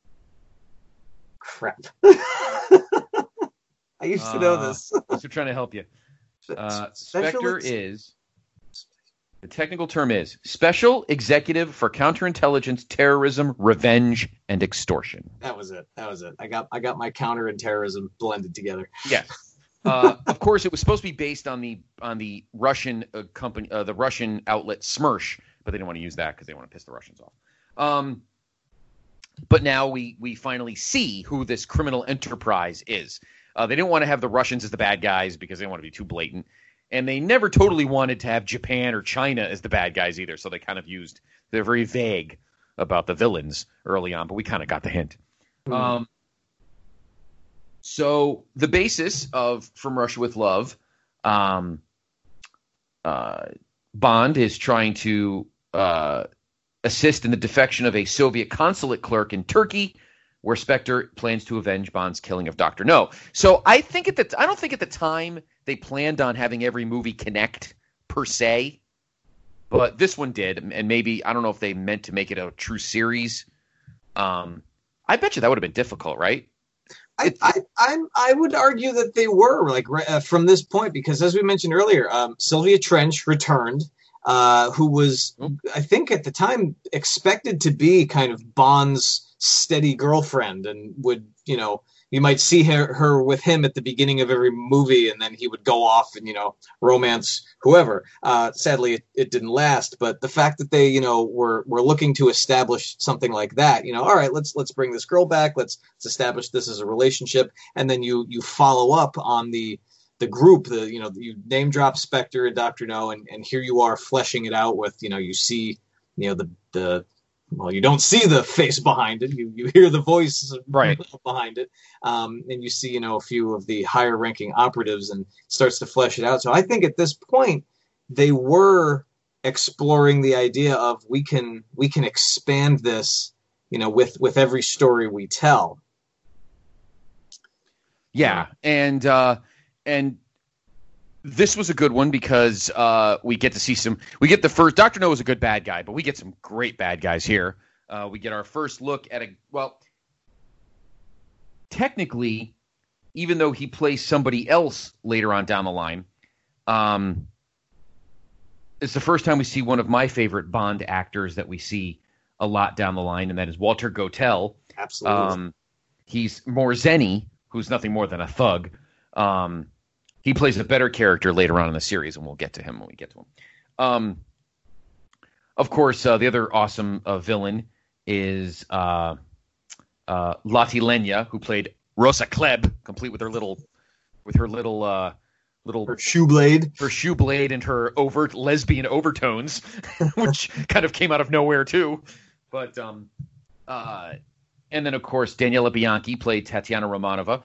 Crap. I used to know this. So trying to help you. Spectre is, the technical term is Special Executive for Counterintelligence, Terrorism, Revenge, and Extortion. That was it. I got my counter and terrorism blended together. Yes. Of course, it was supposed to be based on the Russian company, the Russian outlet Smersh, but they didn't want to use that because they want to piss the Russians off. But now we finally see who this criminal enterprise is. They didn't want to have the Russians as the bad guys because they didn't want to be too blatant. And they never totally wanted to have Japan or China as the bad guys either, so they're very vague about the villains early on, but we kind of got the hint. So the basis of From Russia with Love, Bond is trying to assist in the defection of a Soviet consulate clerk in Turkey, where Spectre plans to avenge Bond's killing of Dr. No. So I don't think at the time they planned on having every movie connect per se, but this one did, and maybe I don't know if they meant to make it a true series. I bet you that would have been difficult, right? I would argue that they were from this point, because as we mentioned earlier, Sylvia Trench returned, who was, I think at the time, expected to be kind of Bond's steady girlfriend, and would, you might see her with him at the beginning of every movie, and then he would go off and, romance whoever. Sadly, it didn't last, but the fact that they, were looking to establish something like that, all right, let's bring this girl back, let's establish this as a relationship, and then you follow up on the group, you name drop Spectre and Dr. No, and here you are fleshing it out with, you see, well, you don't see the face behind it. You hear the voice right behind it, and you see a few of the higher ranking operatives, and starts to flesh it out. So I think at this point they were exploring the idea of we can expand this, with every story we tell. Yeah, and this was a good one because we get to see the first. Dr. No is a good bad guy, but we get some great bad guys here. We get our first look at technically, even though he plays somebody else later on down the line, it's the first time we see one of my favorite Bond actors that we see a lot down the line, and that is Walter Gotell. Absolutely. He's Morzeni, who's nothing more than a thug. He plays a better character later on in the series, and we'll get to him when we get to him. Of course, the other awesome villain is Lottie Lenya, who played Rosa Klebb, complete with her little her shoe blade and her overt lesbian overtones, which kind of came out of nowhere too. But and then of course Daniela Bianchi played Tatiana Romanova.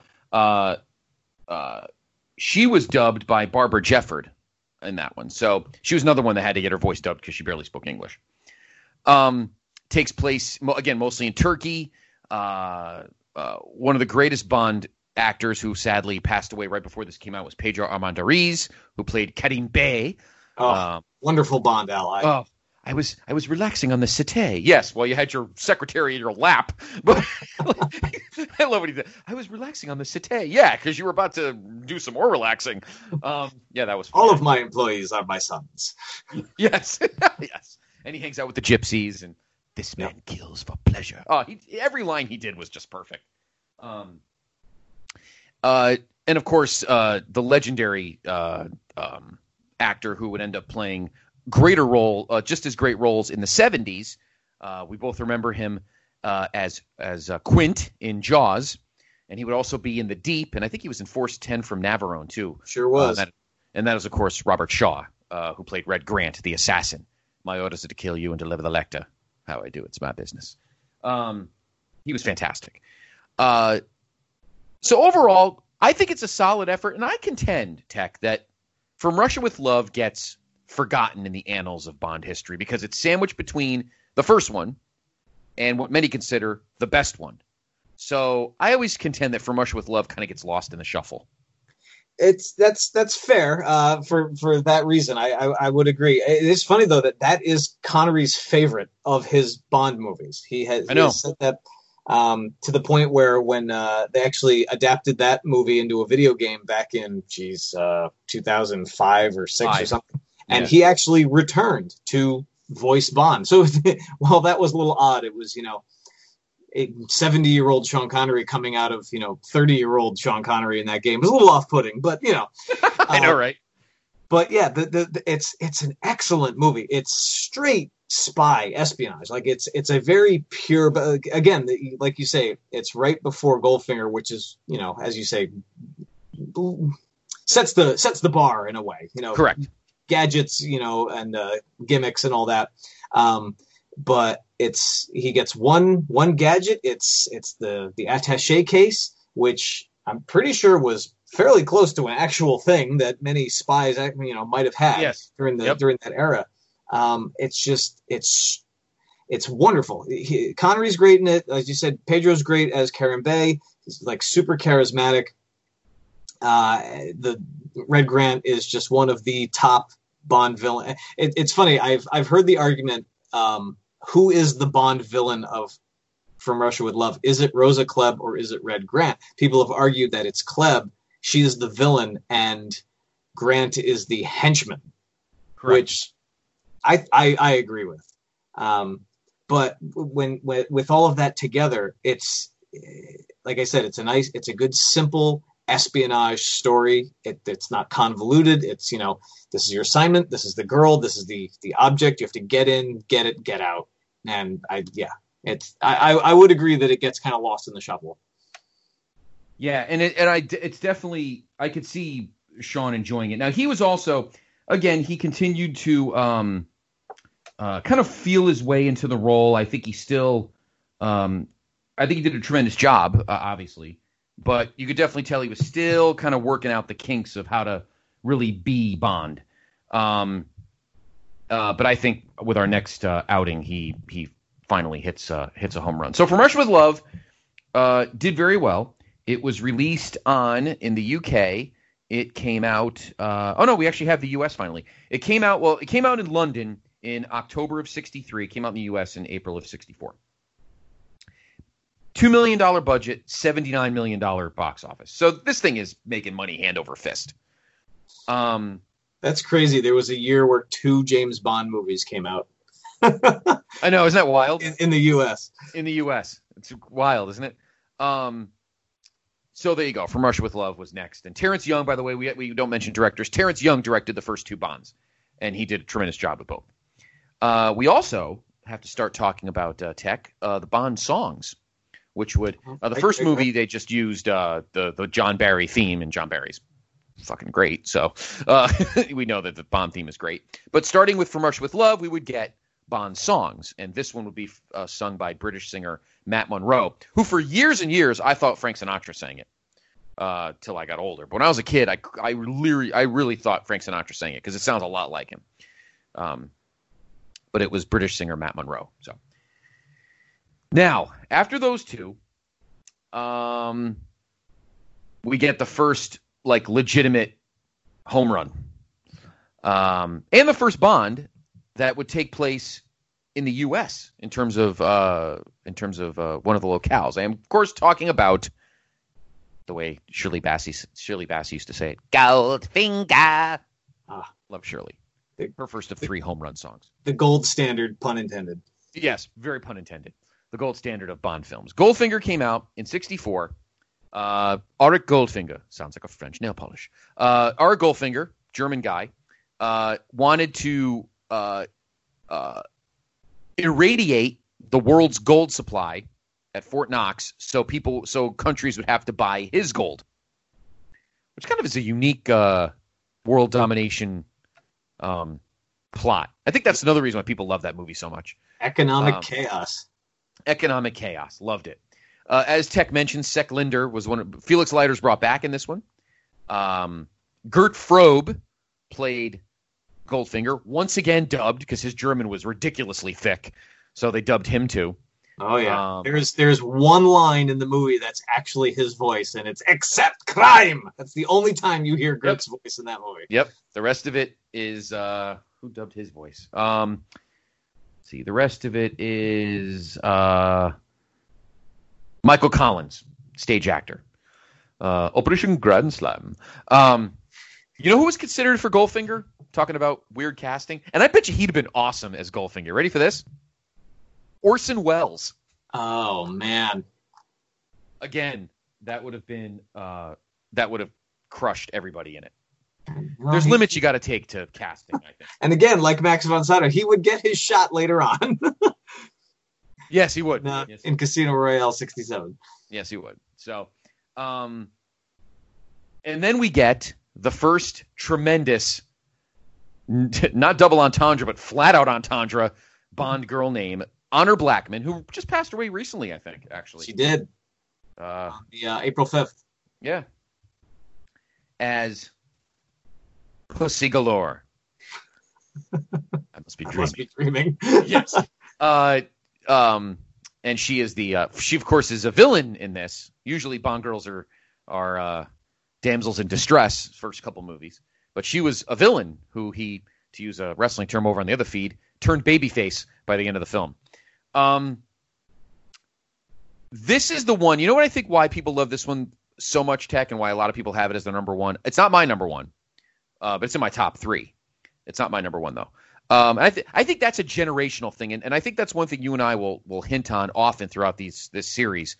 She was dubbed by Barbara Jefford in that one. So she was another one that had to get her voice dubbed because she barely spoke English. Takes place, again, mostly in Turkey. One of the greatest Bond actors who sadly passed away right before this came out was Pedro Armendariz, who played Karim Bey. Wonderful Bond ally. Oh, I was relaxing on the settee. Yes, well, you had your secretary in your lap. But I love what he did. I was relaxing on the settee. Yeah, because you were about to do some more relaxing. Yeah, that was fun. All of my employees are my sons. Yes, yes. And he hangs out with the gypsies, and this man kills for pleasure. Oh, every line he did was just perfect. And of course, the legendary actor who would end up playing just as great roles in the 70s. We both remember him as Quint in Jaws, and he would also be in The Deep, and I think he was in Force 10 from Navarone too. Sure was. And that is, of course, Robert Shaw, who played Red Grant, the assassin. My orders are to kill you and deliver the Lecter. How I do it's my business. He was fantastic. So overall, I think it's a solid effort, and I contend, Tech, that From Russia with Love gets forgotten in the annals of Bond history because it's sandwiched between the first one and what many consider the best one. So I always contend that From Russia with Love kind of gets lost in the shuffle. That's fair for that reason. I would agree. It is funny though that is Connery's favorite of his Bond movies. He has said that to the point where when they actually adapted that movie into a video game back in 2005 or 6 or something, and he actually returned to voice Bond. So while that was a little odd, it was a 70-year-old Sean Connery coming out of 30-year-old Sean Connery in that game. It was a little off-putting, but I know, right? But yeah, it's an excellent movie. It's straight spy espionage. Like it's a very pure, but again, like you say, it's right before Goldfinger, which is as you say, sets the bar in a way. Correct. Gadgets, and gimmicks and all that. But he gets one gadget. It's the attaché case, which I'm pretty sure was fairly close to an actual thing that many spies, might have had during that era. It's wonderful. Connery's great in it, as you said. Pedro's great as Karen Bay. He's like super charismatic. The Red Grant is just one of the top Bond villain. It's funny. I've heard the argument. Who is the Bond villain of From Russia with Love? Is it Rosa Klebb or is it Red Grant? People have argued that it's Klebb. She is the villain and Grant is the henchman. Correct. Which I agree with. But when with all of that together, it's like I said, it's a good, simple espionage story. It's not convoluted. It's, this is your assignment. This is the girl. This is the object. You have to get in, get it, get out. And I would agree that it gets kind of lost in the shuffle. Yeah. It's definitely, I could see Sean enjoying it. Now he was also, again, he continued to, kind of feel his way into the role. I think he still, I think he did a tremendous job, obviously, but you could definitely tell he was still kind of working out the kinks of how to really be Bond. But I think with our next outing, he finally hits a home run. So From Russia with Love did very well. It was released in the UK. It came out. We actually have the US finally. It came out in London in October of 63. It came out in the US in April of 64. $2 million budget, $79 million box office. So this thing is making money hand over fist. That's crazy. There was a year where 2 James Bond movies came out. I know. Isn't that wild? In the US. In the US. It's wild, isn't it? So there you go. From Russia with Love was next. And Terrence Young, by the way, we don't mention directors. Terrence Young directed the first 2 Bonds, and he did a tremendous job with both. We also have to start talking about the Bond songs, which would the first movie they just used the John Barry theme, and John Barry's fucking great. So we know that the Bond theme is great. But starting with From Russia with Love, we would get Bond songs, and this one would be sung by British singer Matt Monro, who for years and years I thought Frank Sinatra sang it till I got older. But when I was a kid, I really thought Frank Sinatra sang it because it sounds a lot like him. But it was British singer Matt Monro. So now, after those 2, we get the first legitimate home run, and the first Bond that would take place in the U.S. in terms of one of the locales. I am, of course, talking about the way Shirley Bassey used to say it, Goldfinger. Love Shirley. Her first of 3 home run songs. The gold standard, pun intended. Yes, very pun intended. The gold standard of Bond films. Goldfinger came out in 64. Auric Goldfinger. Sounds like a French nail polish. Auric Goldfinger, German guy, wanted to irradiate the world's gold supply at Fort Knox so countries would have to buy his gold, which kind of is a unique world domination plot. I think that's another reason why people love that movie so much. Economic chaos. Economic chaos. Loved it. As Tech mentioned, Sek Linder was Felix Leiter's brought back in this one. Gert Frobe played Goldfinger, once again dubbed because his German was ridiculously thick, so they dubbed him too. Oh yeah, there's one line in the movie that's actually his voice, and it's "Accept crime." That's the only time you hear Gert's voice in that movie. Yep. The rest of it is who dubbed his voice? Let's see, the rest of it is Michael Collins, stage actor. Operation Grand Slam. You know who was considered for Goldfinger? Talking about weird casting, and I bet you he'd have been awesome as Goldfinger. Ready for this? Orson Welles. Oh man! Again, that would have crushed everybody in it. There's limits you got to take to casting, I think. And again, like Max von Sydow, he would get his shot later on. Yes, he would. Yes, in Casino Royale '67. Yes, he would. So, and then we get the first tremendous, not double entendre, but flat out entendre Bond girl name, Honor Blackman, who just passed away recently, I think, actually. She did. April 5th. Yeah. As Pussy Galore. I must be dreaming. I must be dreaming. Yes. And she is she of course is a villain in this. Usually Bond girls are damsels in distress, first couple movies. But she was a villain who he, to use a wrestling term over on the other feed, turned babyface by the end of the film. This is the one, you know what I think why people love this one so much, Tech, and why a lot of people have it as their number one? It's not my number one, but it's in my top three. It's not my number one, though. I think that's a generational thing, and I think that's one thing you and I will hint on often throughout this series.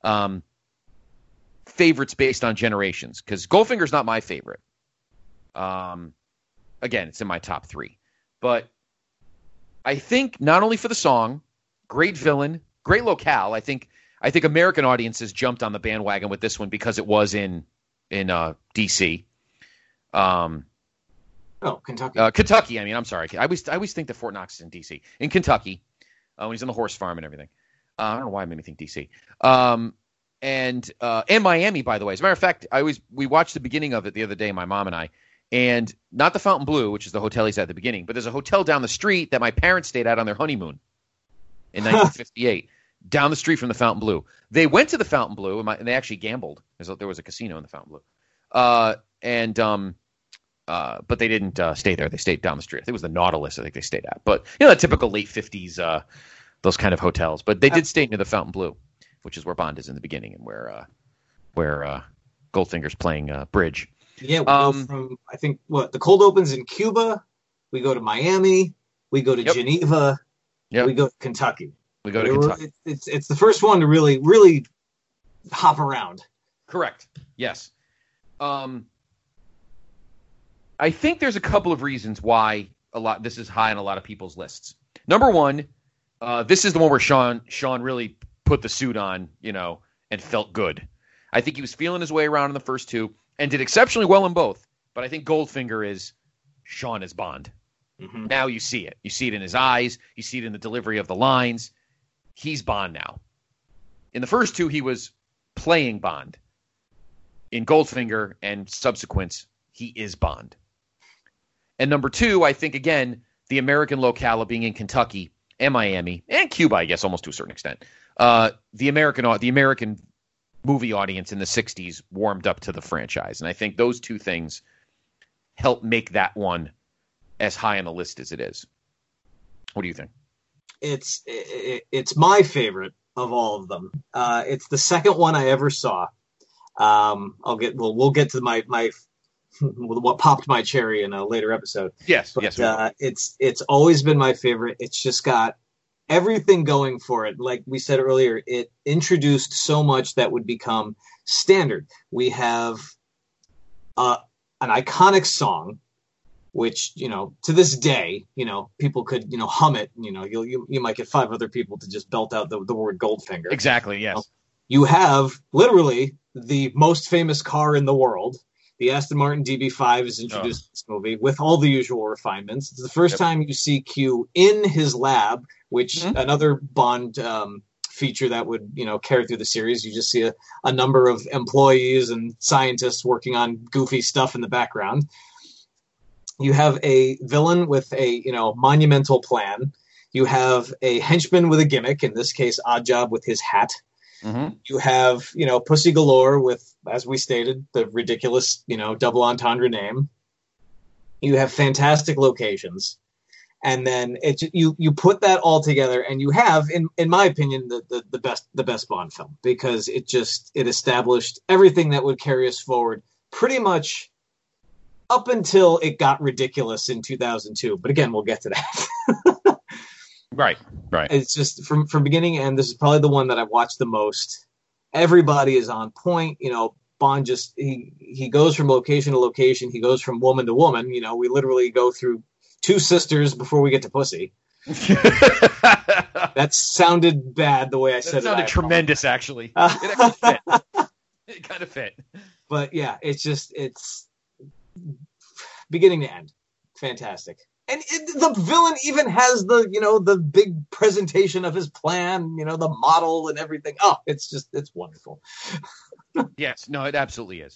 Favorites based on generations, because Goldfinger's not my favorite. Again, it's in my top three. But I think not only for the song, great villain, great locale. I think American audiences jumped on the bandwagon with this one because it was in D.C. Kentucky. Kentucky. I mean, I'm sorry. I always think that Fort Knox is in D.C. In Kentucky, when he's on the horse farm and everything. I don't know why it made me think D.C. And Miami, by the way. As a matter of fact, we watched the beginning of it the other day, my mom and I, and not the Fontainebleau, which is the hotel he's at the beginning, but there's a hotel down the street that my parents stayed at on their honeymoon in 1958, down the street from the Fontainebleau. They went to the Fontainebleau, and they actually gambled. There was a casino in the Fontainebleau. But they didn't stay there. They stayed down the street. I think it was the Nautilus I think they stayed at. But, the typical late 50s, those kind of hotels. But they did stay near the Fontainebleau, which is where Bond is in the beginning and where Goldfinger's playing bridge. Yeah, we go from, I think, the cold opens in Cuba. We go to Miami. We go to Geneva. Yep. We go to Kentucky. Kentucky. It's the first one to really, really hop around. Correct. Yes. I think there's a couple of reasons why this is high on a lot of people's lists. Number one, this is the one where Sean really put the suit on, and felt good. I think he was feeling his way around in the first two and did exceptionally well in both. But I think Goldfinger is Sean as Bond. Mm-hmm. Now you see it. You see it in his eyes. You see it in the delivery of the lines. He's Bond now. In the first two, he was playing Bond. In Goldfinger and subsequent, he is Bond. And number two, I think, again, the American locale of being in Kentucky and Miami and Cuba, I guess, almost to a certain extent. The American movie audience in the 60s warmed up to the franchise. And I think those two things help make that one as high on the list as it is. What do you think? It's my favorite of all of them. It's the second one I ever saw. We'll get to my what popped my cherry in a later episode. Yes, but, yes. It's always been my favorite. It's just got everything going for it. Like we said earlier, it introduced so much that would become standard. We have an iconic song, which, to this day, people could, hum it. You might get 5 other people to just belt out the word Goldfinger. Exactly, yes. You have literally the most famous car in the world. The Aston Martin DB5 is introduced in this movie with all the usual refinements. It's the first time you see Q in his lab, which another Bond feature that would, carry through the series. You just see a number of employees and scientists working on goofy stuff in the background. You have a villain with a, monumental plan. You have a henchman with a gimmick, in this case, Oddjob with his hat. Mm-hmm. You have, Pussy Galore with, as we stated, the ridiculous, double entendre name. You have fantastic locations. And then you put that all together and you have, in my opinion, the best Bond film, because it established everything that would carry us forward pretty much up until it got ridiculous in 2002. But again, we'll get to that. Right. It's just from beginning to end, this is probably the one that I've watched the most. Everybody is on point. Bond just, he goes from location to location. He goes from woman to woman. We literally go through 2 sisters before we get to Pussy. That sounded bad the way I said it. That sounded tremendous, actually. It actually fit. It kind of fit. But yeah, it's beginning to end. Fantastic. And the villain even has the big presentation of his plan, the model and everything. Oh, it's wonderful. Yes, no, it absolutely is.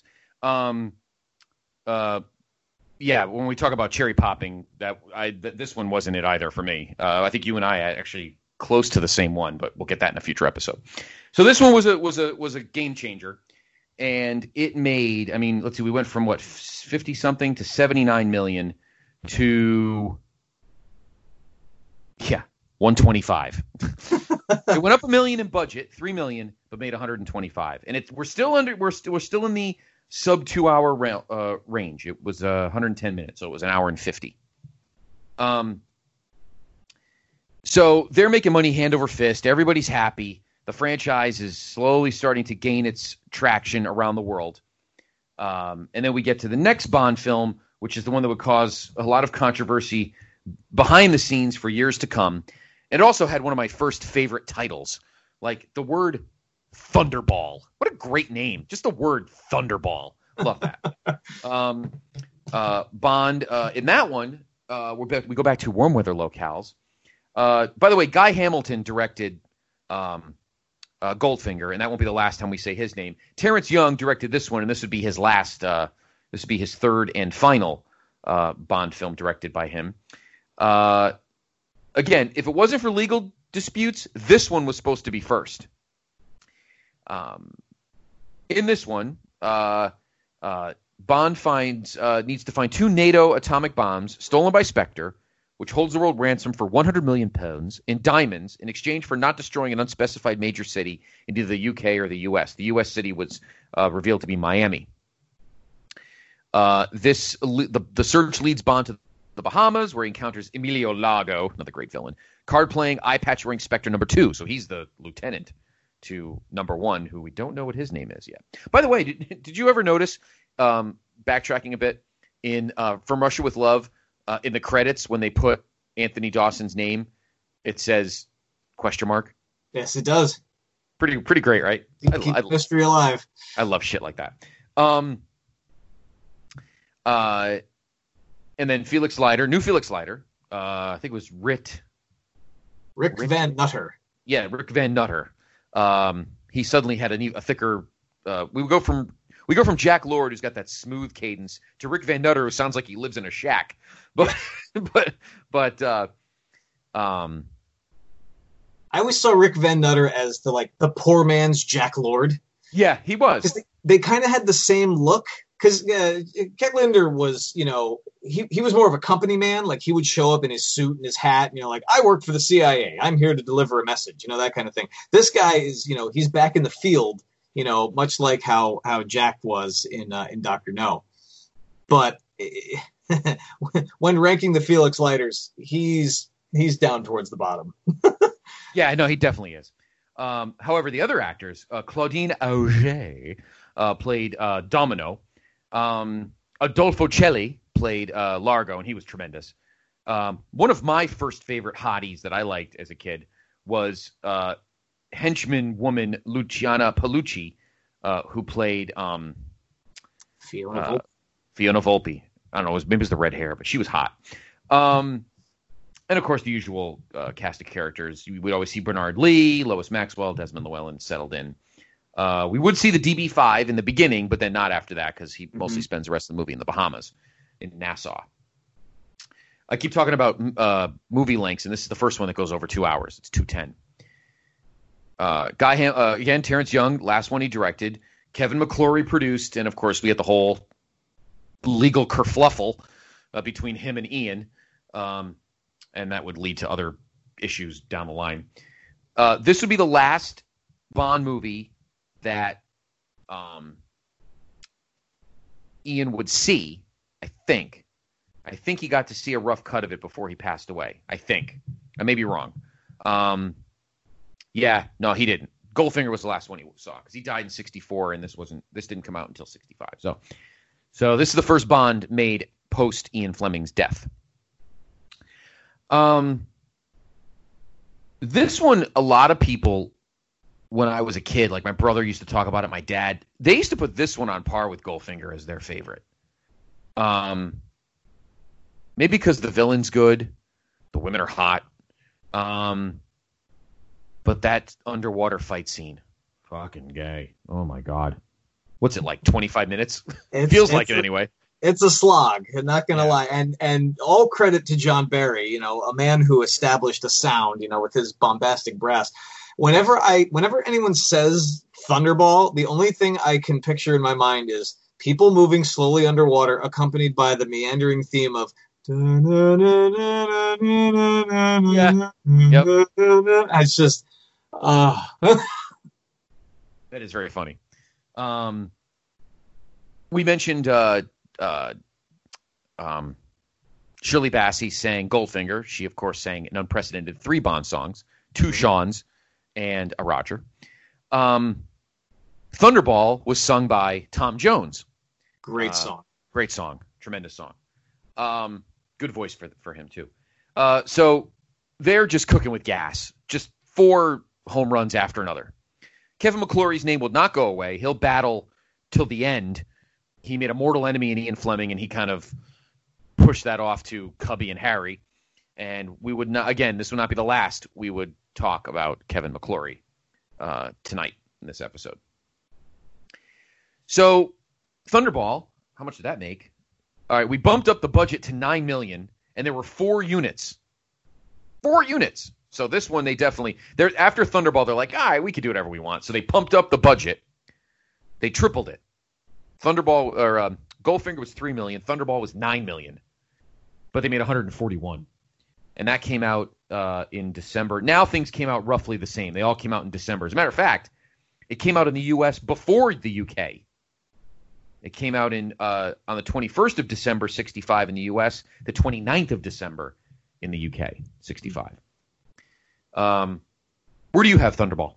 Yeah, when we talk about cherry popping, this one wasn't it either for me. I think you and I are actually close to the same one, but we'll get that in a future episode. So this one was a game changer, and it made. I mean, let's see, we went from 50 something to 79 million to 125. It went up $1 million in budget, $3 million, but made 125, and we're still in the sub 2 hour range. It was 110 minutes, so it was an hour and 50. So they're making money hand over fist. Everybody's happy. The franchise is slowly starting to gain its traction around the world. And then we get to the next Bond film, which is the one that would cause a lot of controversy behind the scenes for years to come. It also had one of my first favorite titles, like the word Thunderball. What a great name. Just the word Thunderball. Love that. Bond, in that one, we go back to warm weather locales. By the way, Guy Hamilton directed Goldfinger, and that won't be the last time we say his name. Terrence Young directed this one, and this would be his last. This would be his third and final Bond film directed by him. Again, if it wasn't for legal disputes, this one was supposed to be first. In this one, Bond needs to find 2 NATO atomic bombs stolen by Spectre, which holds the world ransom for 100 million pounds in diamonds in exchange for not destroying an unspecified major city in either the UK or the US. The US city was revealed to be Miami. The search leads Bond to the Bahamas, where he encounters Emilio Largo, another great villain, card-playing, eye-patch-wearing Spectre number 2. So he's the lieutenant to number 1, who we don't know what his name is yet. By the way, did you ever notice, backtracking a bit, in From Russia with Love, in the credits when they put Anthony Dawson's name, it says ? Yes, it does. Pretty great, right? Keep mystery alive. I love shit like that. And then Felix Leiter, new Felix Leiter, I think it was Rick Van Nutter. Yeah, Rick Van Nutter. He suddenly had a thicker. We go from Jack Lord, who's got that smooth cadence, to Rick Van Nutter, who sounds like he lives in a shack. But I always saw Rick Van Nutter as the poor man's Jack Lord. Yeah, he was. They kind of had the same look. Because Kettlander was, he was more of a company man. Like, he would show up in his suit and his hat, I work for the CIA. I'm here to deliver a message, that kind of thing. This guy is, he's back in the field, much like how Jack was in Dr. No. But when ranking the Felix Leiters, he's down towards the bottom. Yeah, no, he definitely is. However, the other actors, Claudine Auger played Domino. Adolfo Celli played Largo, and he was tremendous. One of my first favorite hotties that I liked as a kid was henchman woman Luciana Paolucci, who played Fiona Volpe. I don't know, maybe it was the red hair, but she was hot. And of course, the usual cast of characters. We would always see Bernard Lee, Lois Maxwell, Desmond Llewellyn settled in. We would see the DB5 in the beginning, but then not after that, because he mostly spends the rest of the movie in the Bahamas, in Nassau. I keep talking about movie lengths, and this is the first one that goes over 2 hours. It's 2:10. Again, Terrence Young, last one he directed. Kevin McClory produced, and of course we had the whole legal kerfluffle between him and Ian, and that would lead to other issues down the line. This would be the last Bond movie that Ian would see, I think. I think he got to see a rough cut of it before he passed away. I think. I may be wrong. Yeah, no, he didn't. Goldfinger was the last one he saw, because he died in 1964, and this didn't come out until 1965. So this is the first Bond made post Ian Fleming's death. This one, a lot of people, when I was a kid, like my brother used to talk about it, my dad, they used to put this one on par with Goldfinger as their favorite. Maybe because the villain's good, the women are hot. But that underwater fight scene, fucking gay. Oh my God. What's it like? 25 minutes? Feels like it anyway. It's a slog. I'm not gonna lie. And all credit to John Barry, a man who established a sound, with his bombastic brass. Whenever anyone says Thunderball, the only thing I can picture in my mind is people moving slowly underwater, accompanied by the meandering theme of. Yeah. Yep. It's just. That is very funny. We mentioned Shirley Bassey sang Goldfinger. She, of course, sang an unprecedented 3 Bond songs, 2 Seans, and a Roger. Thunderball was sung by Tom Jones. Great song. Great song. Tremendous song. Good voice for him, too. So they're just cooking with gas. Just 4 home runs after another. Kevin McClory's name will not go away. He'll battle till the end. He made a mortal enemy in Ian Fleming, and he kind of pushed that off to Cubby and Harry. And we would not, again, this would not be the last we would talk about Kevin McClory tonight in this episode. So, Thunderball, how much did that make? All right, we bumped up the budget to $9 million, and there were 4 units. 4 units. So this one, after Thunderball, they're like, all right, we can do whatever we want. So they pumped up the budget. They tripled it. Goldfinger was $3 million. Thunderball was $9 million. But they made $141. And that came out in December. Now things came out roughly the same. They all came out in December. As a matter of fact, it came out in the U.S. before the UK. It came out on the 21st of December, 65 in the U.S., the 29th of December in the UK, 65. Where do you have Thunderball?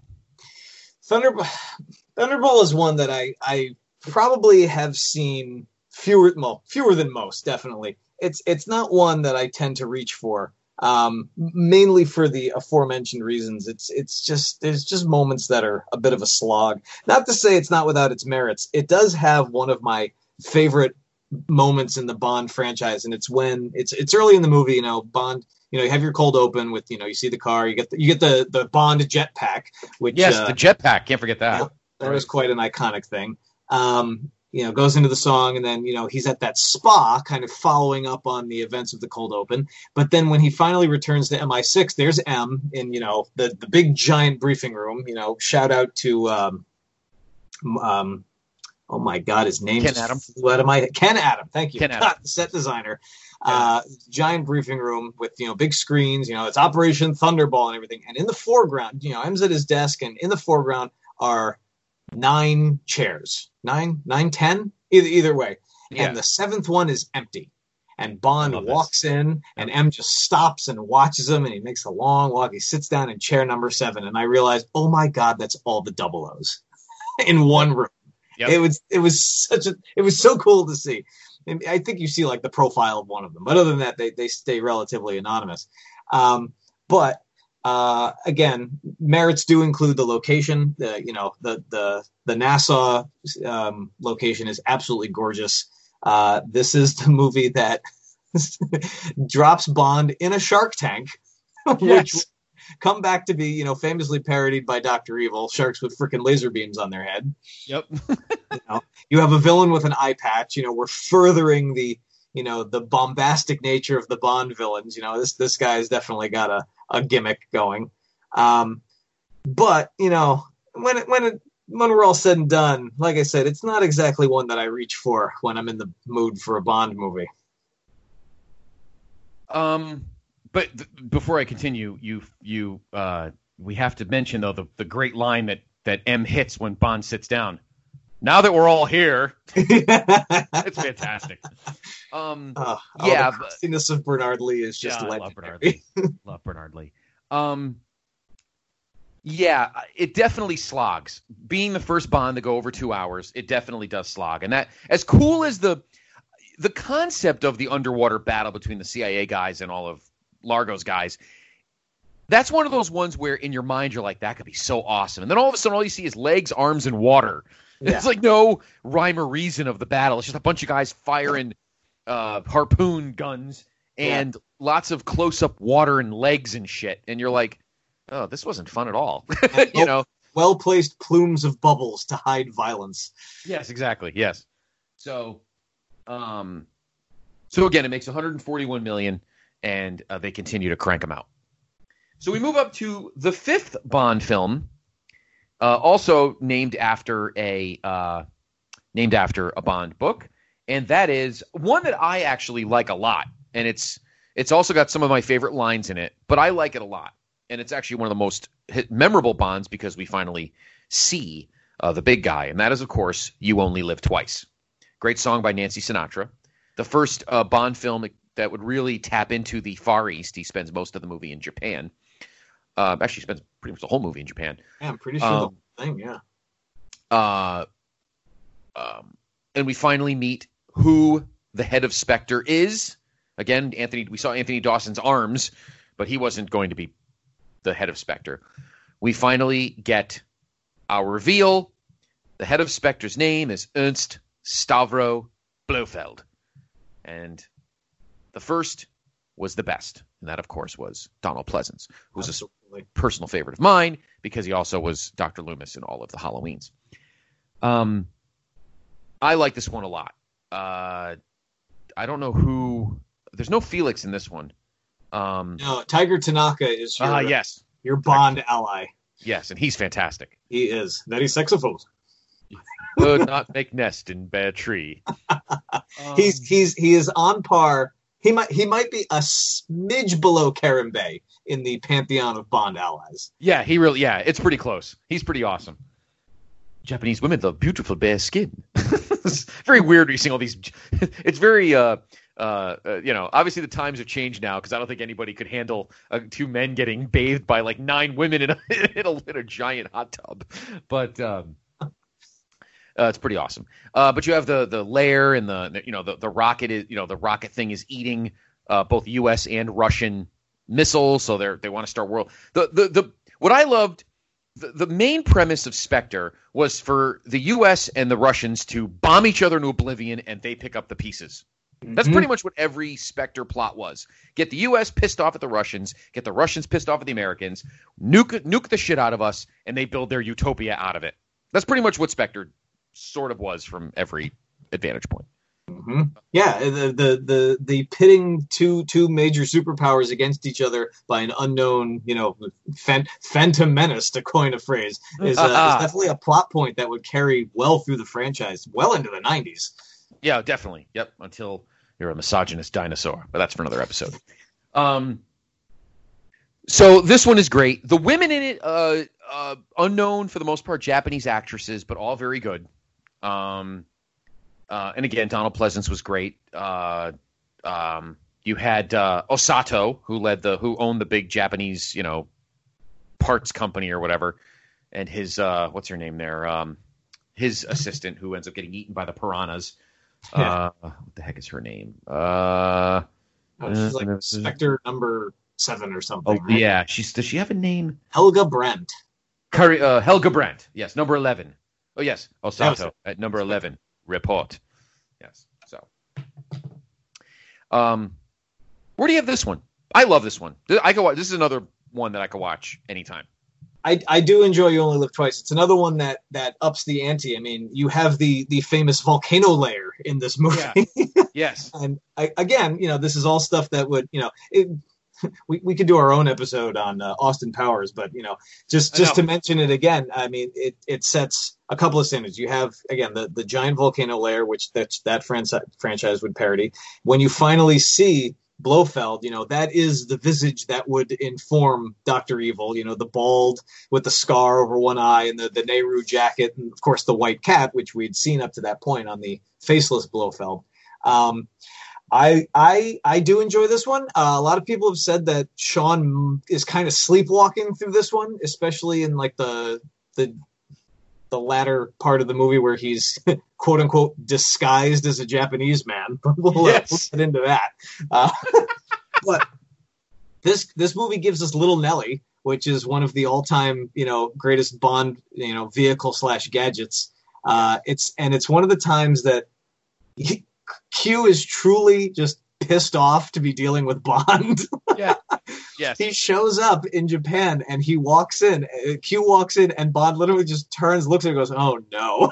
Thunderball is one that I probably have seen fewer than most, definitely. It's not one that I tend to reach for, mainly for the aforementioned reasons. There's just moments that are a bit of a slog. Not to say it's not without its merits. It does have one of my favorite moments in the Bond franchise, and it's when it's early in the movie. Bond. You have your cold open with, you see the car, you get the Bond jetpack, which the jetpack, can't forget that. That was quite an iconic thing. Goes into the song, and then he's at that spa, kind of following up on the events of the cold open. But then when he finally returns to MI6, there's M in the big giant briefing room. Shout out to oh my God, his name Ken Adam. Ken Adam, thank you, Ken Adam. the set designer. Giant briefing room with big screens. It's Operation Thunderball and everything. And in the foreground, M's at his desk, and in the foreground are 9 chairs, 10, either way. Yeah. And the 7th one is empty. And Bond walks in, and M just stops and watches him, and he makes a long walk. He sits down in chair number 7, and I realized, oh my God, that's all the 00s in one room. Yep. It was so cool to see. And I think you see like the profile of one of them, but other than that, they stay relatively anonymous. But again, merits do include the location. The NASA location is absolutely gorgeous. This is the movie that drops Bond in a shark tank, which come back to be, famously parodied by Dr. Evil, sharks with freaking laser beams on their head. Yep. You have a villain with an eye patch. We're furthering the bombastic nature of the Bond villains. This guy's definitely got a gimmick going. But, when we're all said and done, like I said, it's not exactly one that I reach for when I'm in the mood for a Bond movie. But before I continue, we have to mention though the great line that M hits when Bond sits down. Now that we're all here, it's fantastic. The crustiness of Bernard Lee is just legendary. Love Bernard Lee. It definitely slogs. Being the first Bond to go over 2 hours, it definitely does slog. And that, as cool as the concept of the underwater battle between the CIA guys and all of Largo's guys, that's one of those ones where in your mind you're like, that could be so awesome. And then all of a sudden all you see is legs, arms, and water. Yeah. It's like no rhyme or reason of the battle. It's just a bunch of guys firing harpoon guns and lots of close-up water and legs and shit. And you're like, oh, this wasn't fun at all. You know, well-placed plumes of bubbles to hide violence. Yes, exactly. Yes. So again, it makes 141 million, and they continue to crank them out. So we move up to the fifth Bond film, also named after a Bond book, and that is one that I actually like a lot. And it's also got some of my favorite lines in it, but I like it a lot. And it's actually one of the most memorable Bonds because we finally see the big guy, and that is, of course, You Only Live Twice. Great song by Nancy Sinatra. The first Bond film that would really tap into the Far East. He spends most of the movie in Japan. Actually, spends pretty much the whole movie in Japan. Yeah, I'm pretty sure the whole thing, yeah. And we finally meet who the head of Spectre is. Again, we saw Anthony Dawson's arms, but he wasn't going to be the head of Spectre. We finally get our reveal. The head of Spectre's name is Ernst Stavro Blofeld. And the first was the best. And that, of course, was Donald Pleasence, who was a personal favorite of mine because he also was Dr. Loomis in all of the Halloweens. I like this one a lot. I don't know who... There's no Felix in this one. No, Tiger Tanaka is your Bond ally. Yes, and he's fantastic. He is. Very sexiful. Would not make nest in bad tree. He is on par. He might be a smidge below Karen Bay in the pantheon of Bond allies. Yeah, it's pretty close. He's pretty awesome. Japanese women love beautiful bare skin. It's very weird when you see all these. It's very obviously the times have changed now because I don't think anybody could handle two men getting bathed by like 9 women in a giant hot tub. But it's pretty awesome. But you have the lair and the rocket is the rocket thing is eating both U.S. and Russian missiles, so they want to start world. What I loved. The main premise of Spectre was for the U.S. and the Russians to bomb each other into oblivion, and they pick up the pieces. Mm-hmm. That's pretty much what every Spectre plot was. Get the U.S. pissed off at the Russians, get the Russians pissed off at the Americans, nuke the shit out of us, and they build their utopia out of it. That's pretty much what Spectre sort of was from every vantage point. Mm-hmm. Yeah, the pitting two major superpowers against each other by an unknown, phantom menace, to coin a phrase, is definitely a plot point that would carry well through the franchise, well into the 90s. Yeah, definitely. Yep, until you're a misogynist dinosaur, but that's for another episode. So this one is great. The women in it, unknown for the most part, Japanese actresses, but all very good. And again, Donald Pleasence was great. You had Osato, who owned the big Japanese, parts company or whatever, and his what's her name there? His assistant, who ends up getting eaten by the piranhas. Yeah. What the heck is her name? She's like Spectre number 7 or something. Oh, right? Yeah. Does she have a name? Helga Brandt. Helga Brandt. Yes, number 11. Oh yes, Osato at number 11. Report. Yes. So, where do you have this one? I love this one. This is another one that I could watch anytime. I do enjoy You Only Live Twice. It's another one that ups the ante. I mean, you have the famous volcano layer in this movie. Yeah. Yes. And again, this is all stuff that would, we could do our own episode on Austin Powers, but just to mention it again, I mean, it sets a couple of standards. You have again the giant volcano layer, which that franchise would parody. When you finally see Blofeld, that is the visage that would inform Dr. Evil. The bald with the scar over one eye and the Nehru jacket, and of course the white cat, which we'd seen up to that point on the faceless Blofeld. I do enjoy this one. A lot of people have said that Sean is kind of sleepwalking through this one, especially in like the latter part of the movie where he's quote unquote disguised as a Japanese man. But we'll get into that. But this movie gives us Little Nelly, which is one of the all-time greatest Bond vehicle / gadgets. It's one of the times that Q is truly just pissed off to be dealing with Bond. Yeah. Yes. He shows up in Japan and he walks in. Q walks in and Bond literally just turns, looks at him, and goes, "Oh no,"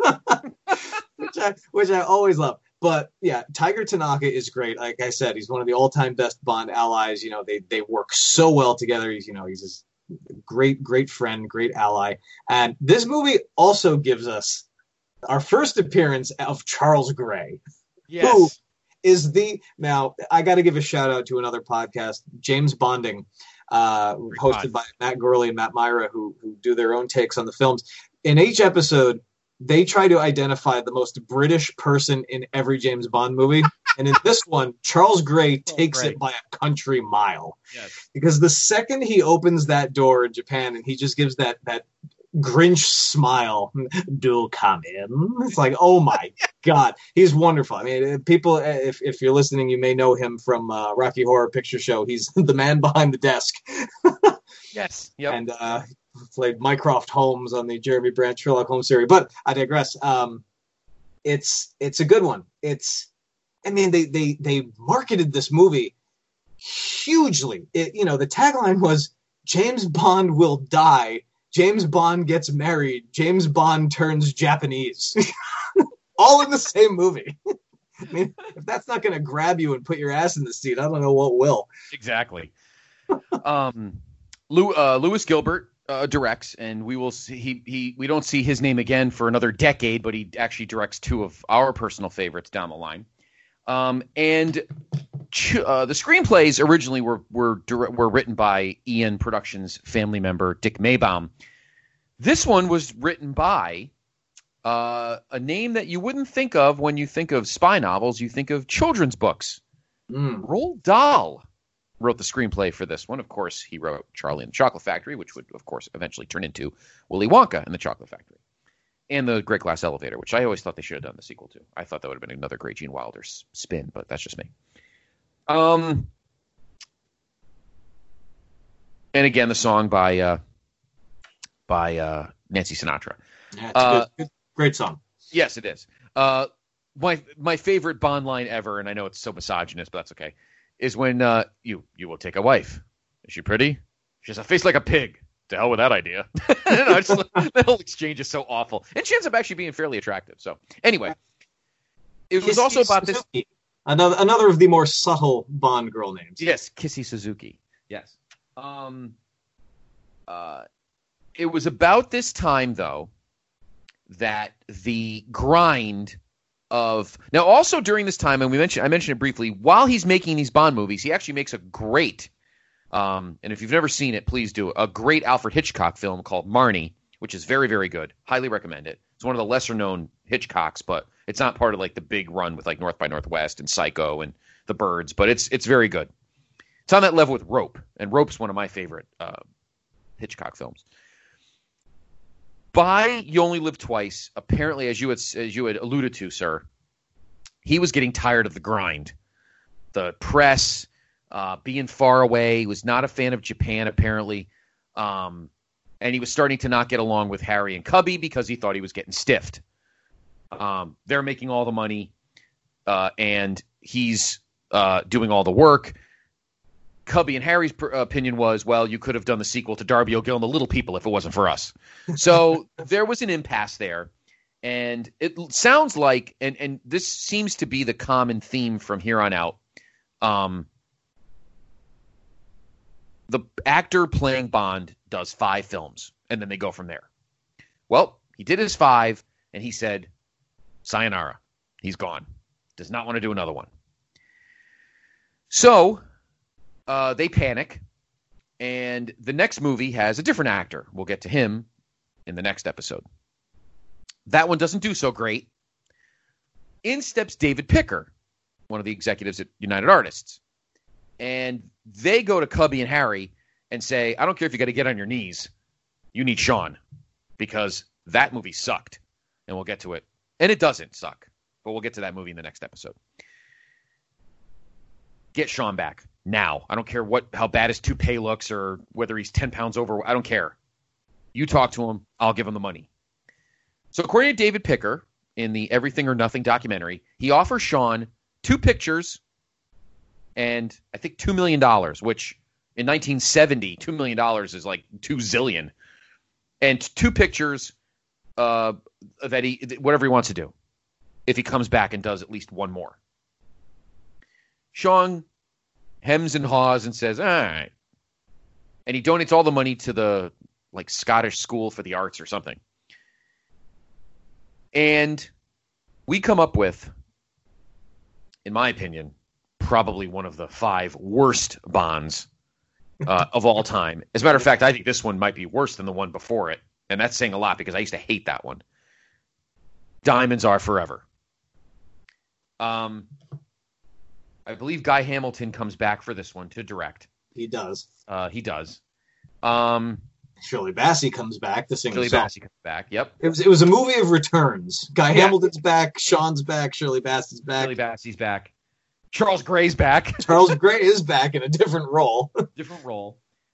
which I always love. But yeah, Tiger Tanaka is great. Like I said, he's one of the all-time best Bond allies. You know, they work so well together. He's this great friend, great ally. And this movie also gives us our first appearance of Charles Gray. Yes. Who is now I got to give a shout out to another podcast, James Bonding, hosted by Matt Gorley and Matt Myra, who do their own takes on the films. In each episode, they try to identify the most British person in every James Bond movie. And in this one, Charles Gray takes it by a country mile. Yes. Because the second he opens that door in Japan and he just gives that Grinch smile, "Do come in." It's like, oh my God, he's wonderful. I mean, people, if you're listening, you may know him from Rocky Horror Picture Show. He's the man behind the desk. Yes. Yep. And played Mycroft Holmes on the Jeremy Brant Sherlock Holmes series. But I digress. It's a good one. They marketed this movie hugely. The tagline was "James Bond will die. James Bond gets married. James Bond turns Japanese." All in the same movie. I mean, if that's not going to grab you and put your ass in the seat, I don't know what will. Exactly. Lewis Gilbert directs, and we will see. We don't see his name again for another decade, but he actually directs two of our personal favorites down the line. And the screenplays originally were written by Ian Productions family member Dick Maybaum. This one was written by a name that you wouldn't think of when you think of spy novels. You think of children's books. Roald Dahl wrote the screenplay for this one. Of course, he wrote Charlie and the Chocolate Factory, which would, of course, eventually turn into Willy Wonka and the Chocolate Factory. And the Great Glass Elevator, which I always thought they should have done the sequel to. I thought that would have been another great Gene Wilder spin, but that's just me. And again, the song by Nancy Sinatra. Yeah, it's good, great song. Yes, it is. My favorite Bond line ever, and I know it's so misogynist, but that's okay, is when you will take a wife. Is she pretty? She has a face like a pig. To hell with that idea. The whole exchange is so awful. And she ends up actually being fairly attractive. So anyway, it was also about Suzuki. this. Another of the more subtle Bond girl names. Yes, Kissy Suzuki. Yes. It was about this time, though, that the grind of now also during this time, and I mentioned it briefly, while he's making these Bond movies, he actually makes a great. And if you've never seen it, please do. A great Alfred Hitchcock film called Marnie, which is very, very good. Highly recommend it. It's one of the lesser-known Hitchcocks, but it's not part of like the big run with like North by Northwest and Psycho and The Birds, but it's very good. It's on that level with Rope, and Rope's one of my favorite Hitchcock films. By You Only Live Twice, apparently, as you had alluded to, sir, he was getting tired of the grind. The press... being far away. He was not a fan of Japan, apparently. And he was starting to not get along with Harry and Cubby because he thought he was getting stiffed. They're making all the money, and he's doing all the work. Cubby and Harry's opinion was, well, you could have done the sequel to Darby O'Gill and the Little People if it wasn't for us. So there was an impasse there. And it sounds like, and this seems to be the common theme from here on out, the actor playing Bond does 5 films, and then they go from there. Well, he did his 5, and he said, sayonara. He's gone. Does not want to do another one. So they panic, and the next movie has a different actor. We'll get to him in the next episode. That one doesn't do so great. In steps David Picker, one of the executives at United Artists. And they go to Cubby and Harry and say, I don't care if you got to get on your knees. You need Sean because that movie sucked. And we'll get to it. And it doesn't suck. But we'll get to that movie in the next episode. Get Sean back now. I don't care how bad his toupee looks or whether he's 10 pounds over. I don't care. You talk to him. I'll give him the money. So according to David Picker in the Everything or Nothing documentary, he offers Sean 2 pictures and I think $2 million, which in 1970, $2 million is like 2 zillion. And 2 pictures that whatever he wants to do, if he comes back and does at least one more. Sean hems and haws and says, all right. And he donates all the money to the Scottish School for the Arts or something. And we come up with, in my opinion, probably one of the 5 worst Bonds of all time. As a matter of fact, I think this one might be worse than the one before it. And that's saying a lot because I used to hate that one. Diamonds Are Forever. I believe Guy Hamilton comes back for this one to direct. He does. He does. Shirley Bassey comes back to sing. Shirley Bassey comes back. Yep. It was a movie of returns. Guy Hamilton's back. Sean's back. Shirley Bassey's back. Shirley Bassey's back. Charles Gray's back. Charles Gray is back in a different role. Different role.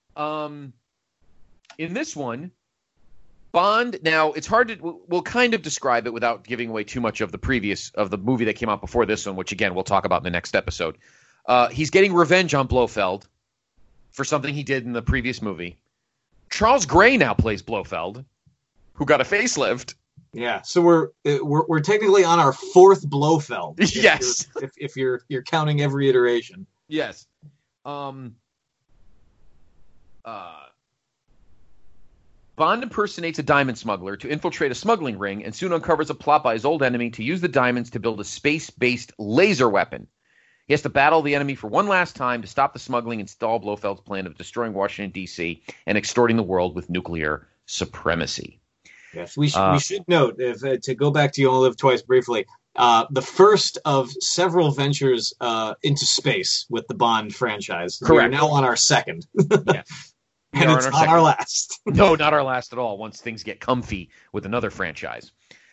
In this one, Bond. Now it's hard to. We'll kind of describe it without giving away too much of the movie that came out before this one, which again we'll talk about in the next episode. He's getting revenge on Blofeld for something he did in the previous movie. Charles Gray now plays Blofeld, who got a facelift. Yeah, so we're technically on our 4th Blofeld. Yes, if you're counting every iteration. Yes. Bond impersonates a diamond smuggler to infiltrate a smuggling ring and soon uncovers a plot by his old enemy to use the diamonds to build a space-based laser weapon. He has to battle the enemy for one last time to stop the smuggling and stall Blofeld's plan of destroying Washington, D.C. and extorting the world with nuclear supremacy. Yes, we should note, to go back to You Only Live Twice briefly, the first of several ventures into space with the Bond franchise. Correct. We are now on our 2nd. Yeah. And it's not our last. No, not our last at all, once things get comfy with another franchise.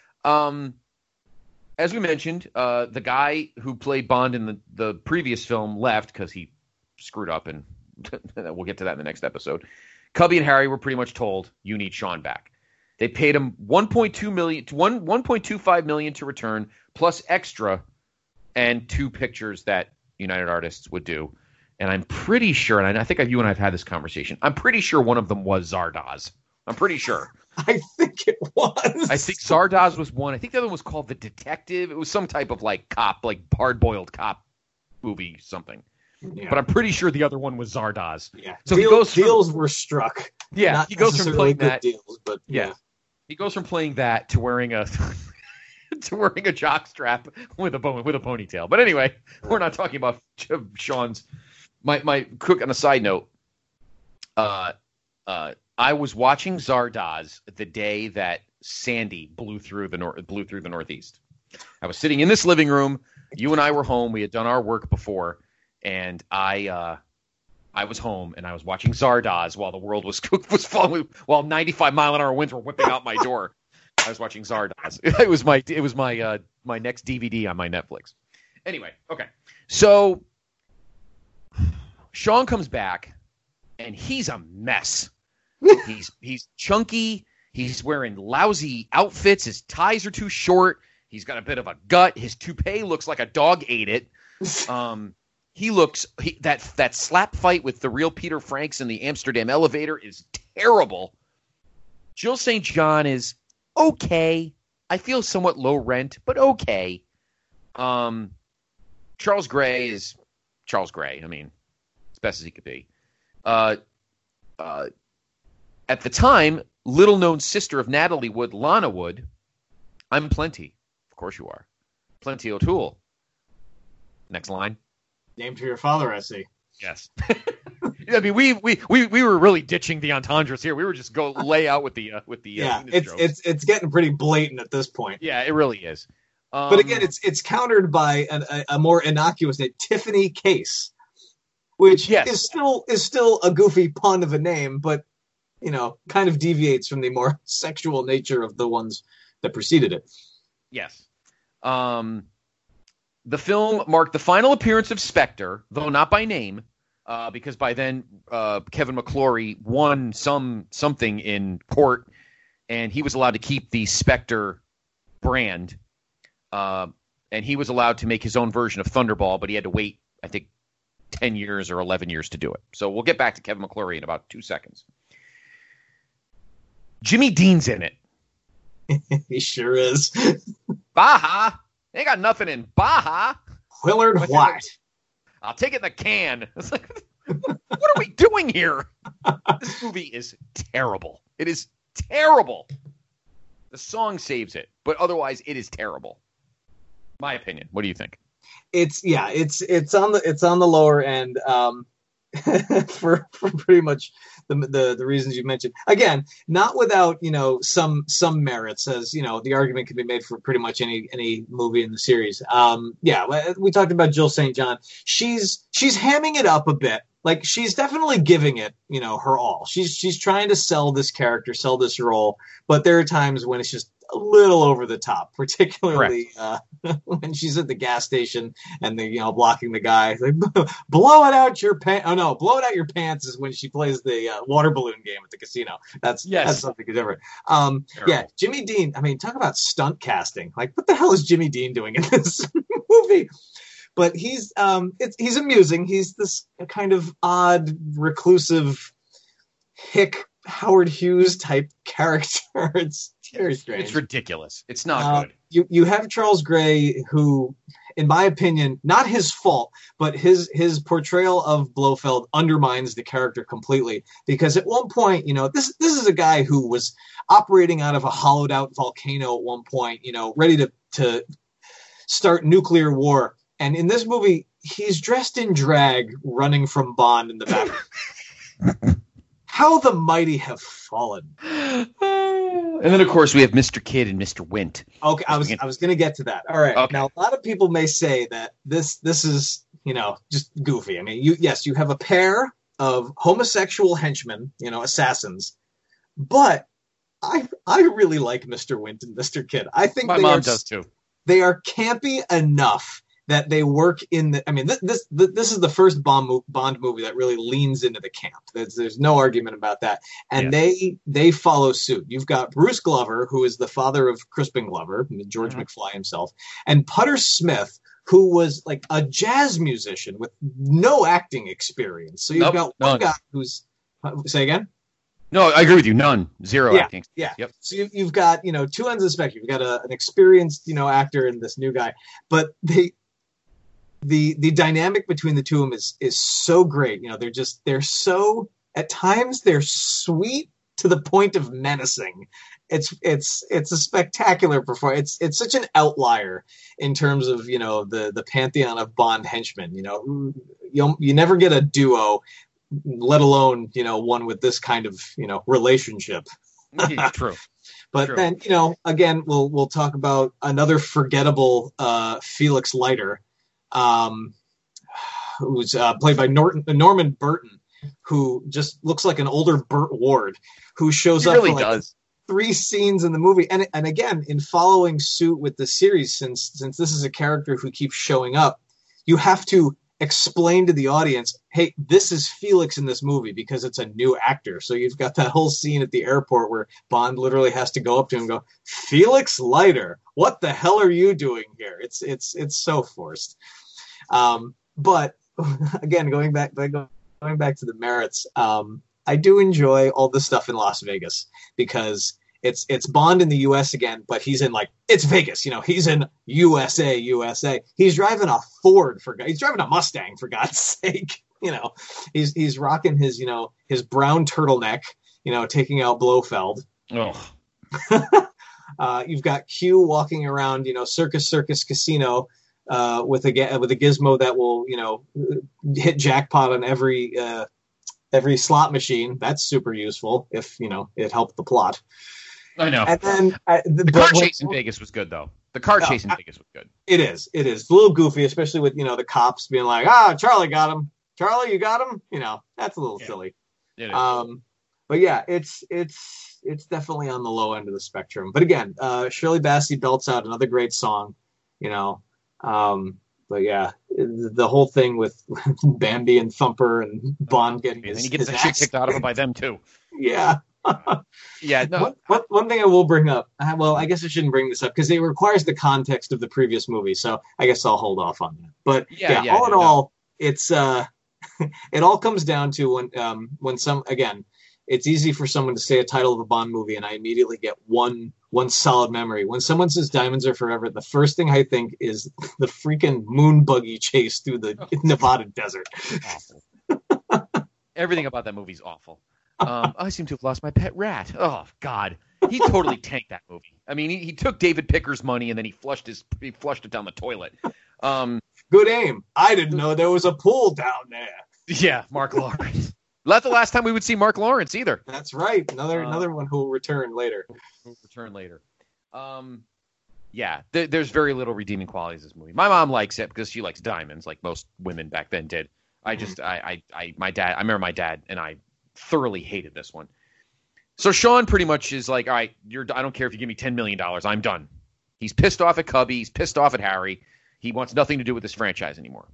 As we mentioned, the guy who played Bond in the previous film left because he screwed up, and we'll get to that in the next episode. Cubby and Harry were pretty much told, you need Sean back. They paid him $1.25 million to return, plus extra and 2 pictures that United Artists would do. And I'm pretty sure, and I think you and I have had this conversation, I'm pretty sure one of them was Zardoz. I'm pretty sure. I think it was. I think Zardoz was one. I think the other one was called The Detective. It was some type of cop, hard-boiled cop movie, something. Yeah. But I'm pretty sure the other one was Zardoz. Yeah. So deals were struck. Yeah, not he goes from playing good that. Deals, but yeah. He goes from playing that to wearing a jockstrap with a ponytail. But anyway, we're not talking about Sean's. My quick on a side note. I was watching Zardoz the day that Sandy blew through the Northeast. I was sitting in this living room. You and I were home. We had done our work before, and I was home and I was watching Zardoz while the world was falling, while 95-mile-an-hour winds were whipping out my door. I was watching Zardoz. It was my next DVD on my Netflix. Anyway, okay, so Sean comes back and he's a mess. He's chunky. He's wearing lousy outfits. His ties are too short. He's got a bit of a gut. His toupee looks like a dog ate it. That slap fight with the real Peter Franks in the Amsterdam elevator is terrible. Jill St. John is okay. I feel somewhat low rent, but okay. Charles Gray is Charles Gray. I mean, as best as he could be. At the time, little-known sister of Natalie Wood, Lana Wood, I'm Plenty. Of course you are. Plenty O'Toole. Next line. Named for your father, I see. Yes. I mean, we were really ditching the entendres here. We were just go lay out with the yeah. It's getting pretty blatant at this point. Yeah, it really is. But again, it's countered by a more innocuous name, Tiffany Case, which is still a goofy pun of a name, but kind of deviates from the more sexual nature of the ones that preceded it. Yes. The film marked the final appearance of Spectre, though not by name, because by then Kevin McClory won something in court, and he was allowed to keep the Spectre brand, and he was allowed to make his own version of Thunderball, but he had to wait, I think, 10 years or 11 years to do it. So we'll get back to Kevin McClory in about 2 seconds. Jimmy Dean's in it. He sure is. Baja. They ain't got nothing in Baja. Willard White. I'll take it in the can. It's like, what are we doing here? This movie is terrible. It is terrible. The song saves it, but otherwise it is terrible. My opinion. What do you think? It's on the lower end for pretty much the reasons you mentioned. Again, not without some merits, as the argument can be made for pretty much any movie in the series. We talked about Jill St. John. She's hamming it up a bit. Like, she's definitely giving it, her all. She's trying to sell this character, sell this role, but there are times when it's just a little over the top, particularly when she's at the gas station and they're blocking the guy. Like, blow it out your pants. Oh no, blow it out your pants is when she plays the water balloon game at the casino. That's something different. Jimmy Dean. I mean, talk about stunt casting. Like, what the hell is Jimmy Dean doing in this movie? But he's amusing. He's this kind of odd, reclusive, hick Howard Hughes type character. It's very strange. It's ridiculous. It's not good. You have Charles Gray, who, in my opinion, not his fault, but his portrayal of Blofeld undermines the character completely. Because at one point, this is a guy who was operating out of a hollowed out volcano at one point, ready to start nuclear war. And in this movie, he's dressed in drag, running from Bond in the back. How the mighty have fallen. And then, of course, we have Mr. Kidd and Mr. Wint. Okay, I was going to get to that. All right. Okay. Now, a lot of people may say that this is, just goofy. I mean, you have a pair of homosexual henchmen, assassins, but I really like Mr. Wint and Mr. Kidd. I think my mom does too. They are campy enough that they work in the. I mean, this is the first Bond movie that really leans into the camp. There's no argument about that, and they follow suit. You've got Bruce Glover, who is the father of Crispin Glover, George McFly himself, and Putter Smith, who was like a jazz musician with no acting experience. So you've got one guy who's say again. No, I agree with you. None. Zero acting. Yeah. Yep. So you've got, two ends of the spectrum. You've got an experienced, actor and this new guy, but the dynamic between the two of them is so great. They're so, at times they're sweet to the point of menacing. It's a spectacular performance. It's such an outlier in terms of, the pantheon of Bond henchmen. You never get a duo, let alone, one with this kind of, relationship. True. But True. Then, again, we'll talk about another forgettable Felix Leiter, who's played by Norman Burton, who just looks like an older Burt Ward, who shows up for like 3 scenes in the movie. And again, in following suit with the series, since this is a character who keeps showing up, you have to explain to the audience, hey, this is Felix in this movie because it's a new actor. So you've got that whole scene at the airport where Bond literally has to go up to him and go, Felix Leiter, what the hell are you doing here? It's so forced. But again, going back to the merits, I do enjoy all the stuff in Las Vegas because it's Bond in the U.S. again, but he's in it's Vegas, he's in USA. He's driving a Ford he's driving a Mustang for God's sake, he's rocking his, his brown turtleneck, taking out Blofeld. Oh. You've got Q walking around, Circus Casino, with a gizmo that will, hit jackpot on every slot machine. That's super useful if, it helped the plot. I know. And then the car chase in Vegas was good, though. The car chase in Vegas was good. It is. It's a little goofy, especially with, the cops being like, Charlie got him. Charlie, you got him? That's a little silly. It is. But yeah, it's definitely on the low end of the spectrum. But again, Shirley Bassey belts out another great song, but yeah, the whole thing with Bambi and Thumper and Bond getting and then he gets the shit kicked out of him by them too. Yeah. Yeah. No. One thing I will bring up. Well, I guess I shouldn't bring this up because it requires the context of the previous movie. So I guess I'll hold off on that. But all in all, it's it all comes down to when some, again, it's easy for someone to say a title of a Bond movie, and I immediately get one solid memory. When someone says Diamonds Are Forever, the first thing I think is the freaking moon buggy chase through the Nevada desert. Awful. Everything about that movie's awful. I seem to have lost my pet rat. Oh, God. He totally tanked that movie. I mean, he took David Picker's money and then he flushed it down the toilet. Good aim. I didn't know there was a pool down there. Yeah, Mark Lawrence. Not the last time we would see Mark Lawrence either. That's right. Another one who will return later. Yeah, there's very little redeeming qualities in this movie. My mom likes it because she likes diamonds, like most women back then did. I remember my dad and I thoroughly hated this one. So Sean pretty much is like, all right, I don't care if you give me $10 million, I'm done. He's pissed off at Cubby. He's pissed off at Harry. He wants nothing to do with this franchise anymore.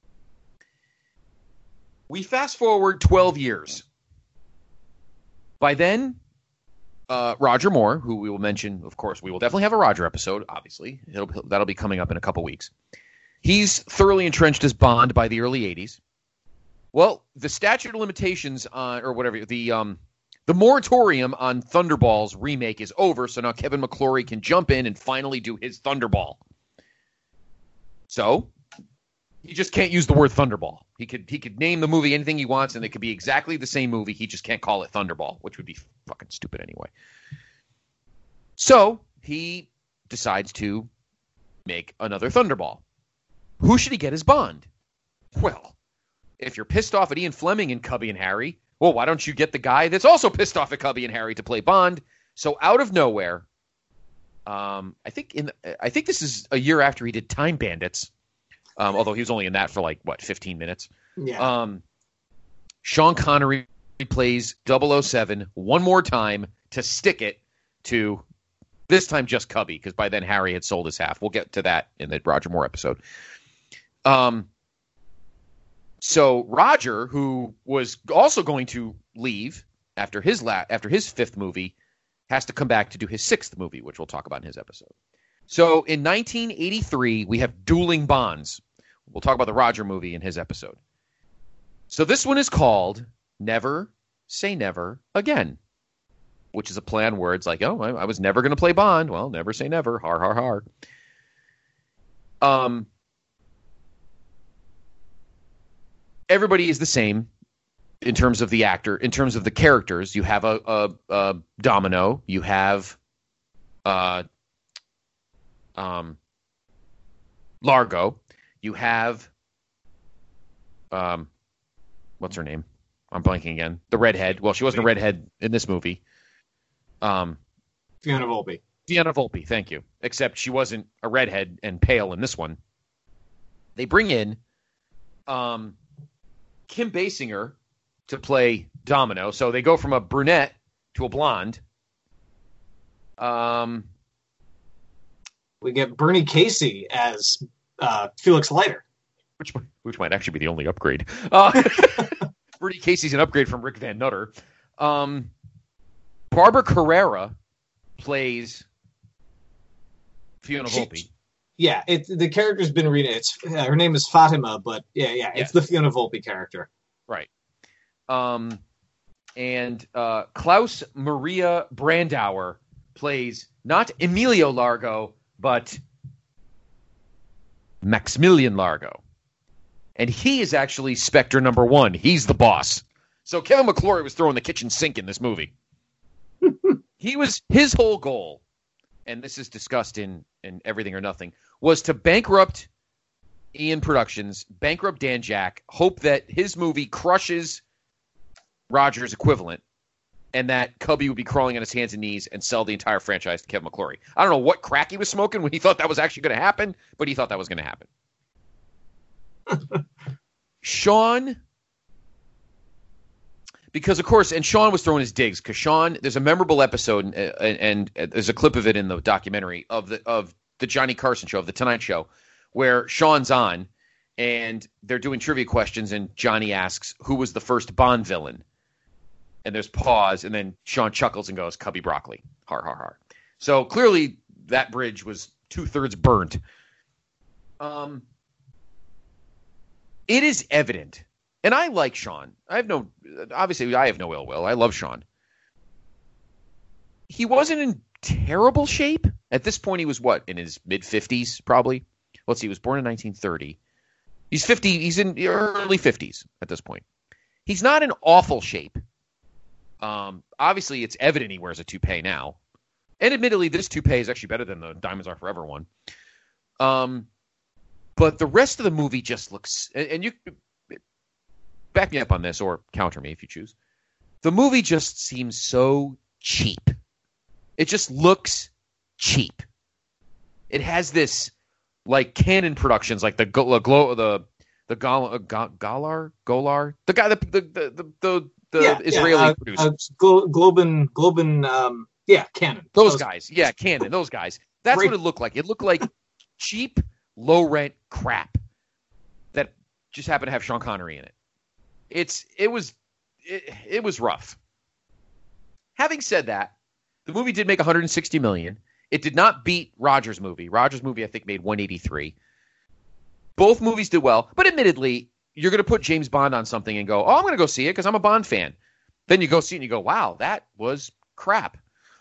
We fast forward 12 years. By then, Roger Moore, who we will mention, of course, we will definitely have a Roger episode, obviously. That'll be coming up in a couple weeks. He's thoroughly entrenched as Bond by the early 80s. Well, the statute of limitations on, or whatever, the moratorium on Thunderball's remake is over, so now Kevin McClory can jump in and finally do his Thunderball. So he just can't use the word Thunderball. He could name the movie anything he wants, and it could be exactly the same movie. He just can't call it Thunderball, which would be fucking stupid anyway. So he decides to make another Thunderball. Who should he get as Bond? Well, if you're pissed off at Ian Fleming and Cubby and Harry, well, why don't you get the guy that's also pissed off at Cubby and Harry to play Bond? So out of nowhere, I think this is a year after he did Time Bandits. Although he was only in that for 15 minutes. Yeah. Sean Connery plays 007 one more time to stick it to, this time just Cubby, because by then Harry had sold his half. We'll get to that in the Roger Moore episode. So Roger, who was also going to leave after his fifth movie, has to come back to do his sixth movie, which we'll talk about in his episode. So in 1983, we have Dueling Bonds. We'll talk about the Roger movie in his episode. So this one is called Never Say Never Again, which is a play on words like, oh, I was never going to play Bond. Well, never say never. Har, har, har. Everybody is the same in terms of the actor, in terms of the characters. You have a Domino. You have Largo. You have what's her name? I'm blanking again. The redhead. Well, she wasn't a redhead in this movie. Fiona Volpe. Fiona Volpe, thank you. Except she wasn't a redhead and pale in this one. They bring in Kim Basinger to play Domino. So they go from a brunette to a blonde. We get Bernie Casey as Felix Leiter. Which might actually be the only upgrade. Bernie Casey's an upgrade from Rick Van Nutter. Barbara Carrera plays Fiona Volpe. Yeah, the character's been renamed. Her name is Fatima, but yeah, it's the Fiona Volpe character. Right. And Klaus Maria Brandauer plays not Emilio Largo, but Maximilian Largo. And he is actually Spectre number 1. He's the boss. So Kevin McClory was throwing the kitchen sink in this movie. His whole goal, and this is discussed in Everything or Nothing, was to bankrupt Ian Productions, bankrupt Dan Jack, hope that his movie crushes Roger's equivalent, and that Cubby would be crawling on his hands and knees and sell the entire franchise to Kevin McClory. I don't know what crack he was smoking when he thought that was actually going to happen, but he thought that was going to happen. Sean, because of course, and Sean was throwing his digs, because Sean, there's a memorable episode, and there's a clip of it in the documentary of the Johnny Carson show, of the Tonight Show, where Sean's on, and they're doing trivia questions, and Johnny asks, who was the first Bond villain? And there's pause, and then Sean chuckles and goes, Cubby Broccoli. Har, har, har. So clearly that bridge was 2/3 burnt. It is evident and I like Sean. Obviously, I have no ill will. I love Sean. He wasn't in terrible shape. At this point, he was what, in his mid-50s, probably? Let's see, he was born in 1930. He's 50. He's in the early 50s at this point. He's not in awful shape. Obviously, it's evident he wears a toupee now. And admittedly, this toupee is actually better than the Diamonds Are Forever one. But the rest of the movie just looks, and you back me up on this or counter me if you choose. The movie just seems so cheap. It just looks cheap. It has this like Canon Productions, like the Golar, the guy, the Israeli producer, Globin, Canon. Those guys, Canon, those guys. That's what it looked like. It looked like cheap, low rent crap that just happened to have Sean Connery in it. It was rough. Having said that, the movie did make $160 million. It did not beat Roger's movie. Roger's movie, I think, made $183. Both movies did well, but admittedly, you're going to put James Bond on something and go, "Oh, I'm going to go see it because I'm a Bond fan." Then you go see it and you go, "Wow, that was crap."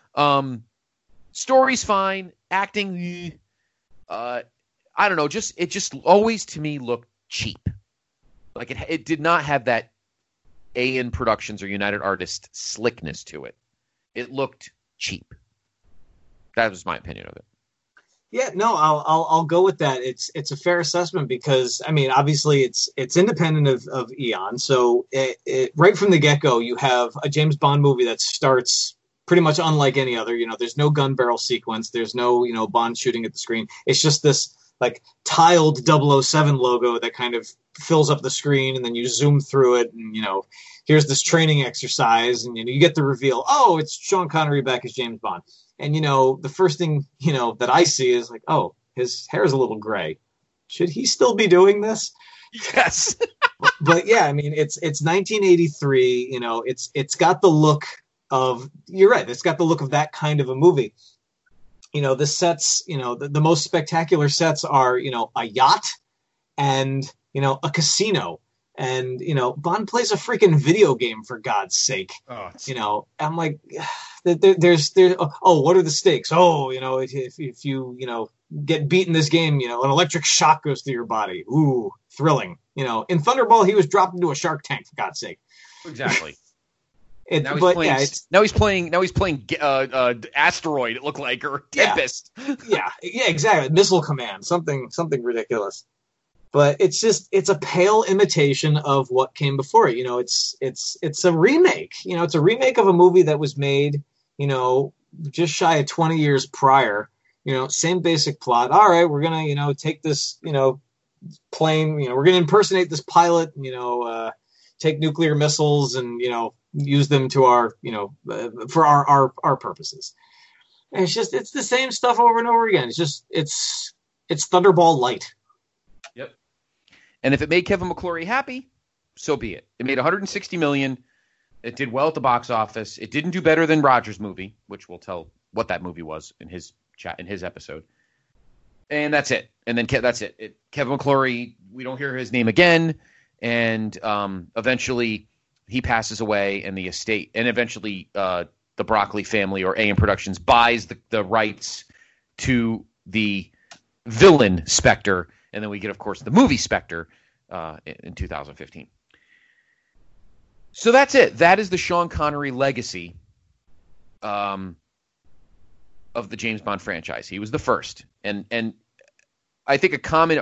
Story's fine, acting, I don't know, it just always to me looked cheap. Like it did not have that AN Productions or United Artists slickness to it. It looked cheap. That was my opinion of it. Yeah, no, I'll go with that. It's a fair assessment because I mean, obviously it's independent of Eon. So right from the get-go, you have a James Bond movie that starts pretty much unlike any other. You know, there's no gun barrel sequence. There's no, Bond shooting at the screen. It's just this like tiled 007 logo that kind of fills up the screen, and then you zoom through it, and here's this training exercise, and you get the reveal. Oh, it's Sean Connery back as James Bond. And the first thing that I see is like, oh, his hair is a little gray. Should he still be doing this? Yes. But yeah, I mean, it's 1983. It's got the look of, you're right, it's got the look of that kind of a movie. The sets, the most spectacular sets are, a yacht and, a casino. And, Bond plays a freaking video game, for God's sake. I'm like, what are the stakes? Oh, if you, get beat in this game, an electric shock goes through your body. Ooh, thrilling. In Thunderball, he was dropped into a shark tank, for God's sake. Exactly. Now he's playing Asteroid, it looked like, or Tempest. Yeah, exactly. Missile Command, something ridiculous. But it's a pale imitation of what came before it. It's a remake. It's a remake of a movie that was made, just shy of 20 years prior. Same basic plot. All right, we're gonna, take this, plane. We're gonna impersonate this pilot. Take nuclear missiles and use them to our, for our purposes. And it's the same stuff over and over again. It's Thunderball light. Yep. And if it made Kevin McClory happy, so be it. It made $160 million. It did well at the box office. It didn't do better than Roger's movie, which we'll tell what that movie was in his episode. And that's it. And then that's it. Kevin McClory, we don't hear his name again. And eventually he passes away, and the estate, and eventually the Broccoli family or AM Productions buys the rights to the villain Spectre. And then we get, of course, the movie Spectre in 2015. So that's it. That is the Sean Connery legacy of the James Bond franchise. He was the first. And I think a common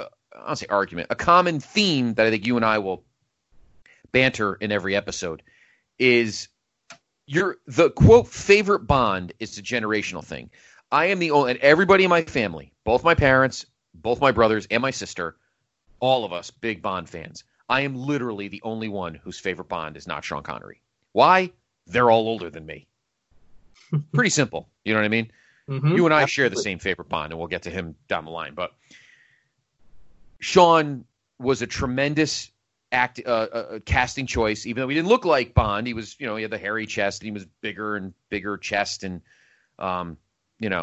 theme that I think you and I will banter in every episode is the quote favorite Bond is a generational thing. I am the only, and everybody in my family, both my parents, both my brothers and my sister, all of us big Bond fans. I am literally the only one whose favorite Bond is not Sean Connery. Why? They're all older than me. Pretty simple. You know what I mean? Mm-hmm. You and I share the same favorite Bond, and we'll get to him down the line. But Sean was a tremendous casting choice, even though he didn't look like Bond. He was, he had the hairy chest, and he was bigger and bigger chest, and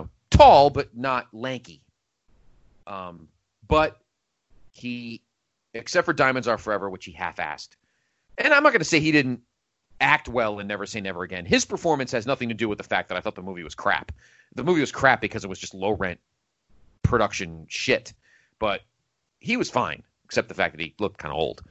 tall but not lanky. But he except for Diamonds Are Forever, which he half-assed. And I'm not going to say he didn't act well in Never Say Never Again. His performance has nothing to do with the fact that I thought the movie was crap. The movie was crap because it was just low-rent production shit. But he was fine, except the fact that he looked kind of old.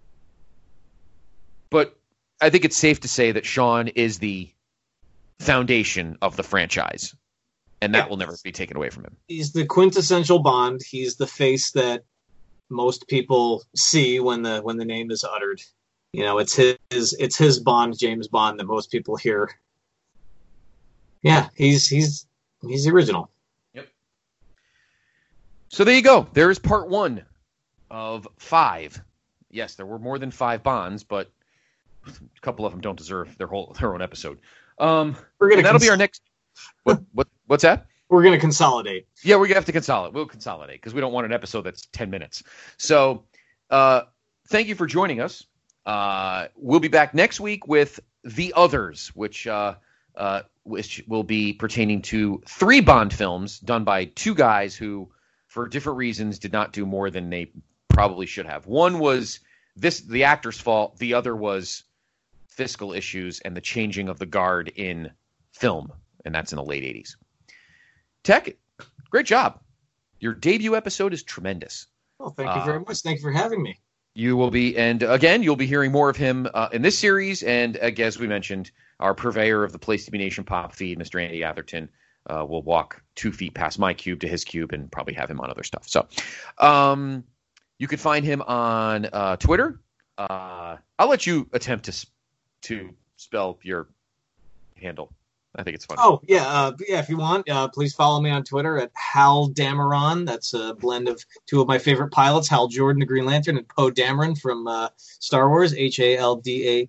But I think it's safe to say that Sean is the foundation of the franchise, and that will never be taken away from him. He's the quintessential Bond. He's the face that most people see when the name is uttered. It's his Bond, James Bond, that most people hear. Yeah, he's the original. Yep. So there you go. There is part 1 of 5. Yes, there were more than 5 Bonds, but a couple of them don't deserve their own episode. That'll be our next. What's that? We're gonna consolidate. Yeah, we're gonna have to consolidate. We'll consolidate because we don't want an episode that's 10 minutes. So, thank you for joining us. We'll be back next week with The Others, which will be pertaining to 3 Bond films done by 2 guys who, for different reasons, did not do more than they probably should have. One was the actor's fault. The other was fiscal issues and the changing of the guard in film, and that's in the late 80s. Tech, great job. Your debut episode is tremendous. Well, thank you very much. Thank you for having me. You will be, and again, you'll be hearing more of him in this series, and as we mentioned, our purveyor of the Place to Be Nation pop feed, Mr. Andy Atherton, will walk 2 feet past my cube to his cube and probably have him on other stuff. So you can find him on Twitter. I'll let you attempt to spell your handle. I think it's fun. Oh, yeah. If you want, please follow me on Twitter at Hal Dameron. That's a blend of 2 of my favorite pilots, Hal Jordan, the Green Lantern, and Poe Dameron from Star Wars, Haldameron.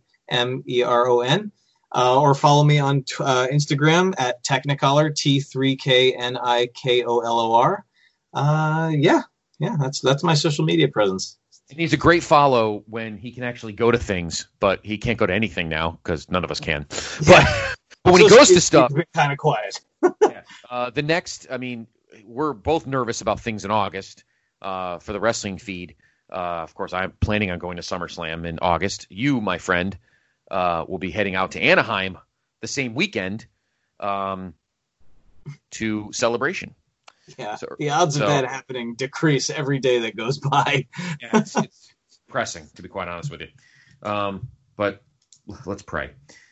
Or follow me on Instagram at Technicolor, T3KNIKOLOR. That's my social media presence. And he's a great follow when he can actually go to things, but he can't go to anything now because none of us can. But when he goes to stuff, he's kind of quiet. The next, we're both nervous about things in August for the wrestling feed. Of course, I'm planning on going to SummerSlam in August. You, my friend, will be heading out to Anaheim the same weekend to Celebration. Yeah, the odds of that happening decrease every day that goes by. Yeah, it's pressing, to be quite honest with you. But let's pray.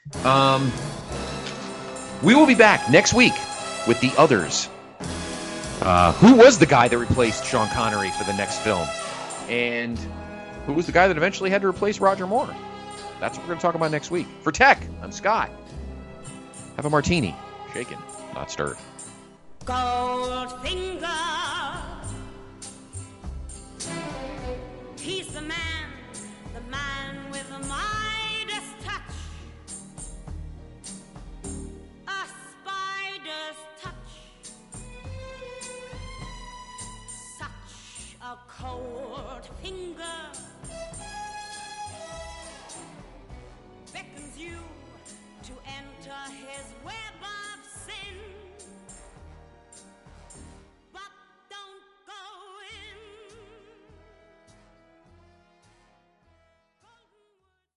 We will be back next week with The Others. Who was the guy that replaced Sean Connery for the next film? And who was the guy that eventually had to replace Roger Moore? That's what we're going to talk about next week. For Tech, I'm Scott. Have a martini. Shaken, not stirred. Goldfinger.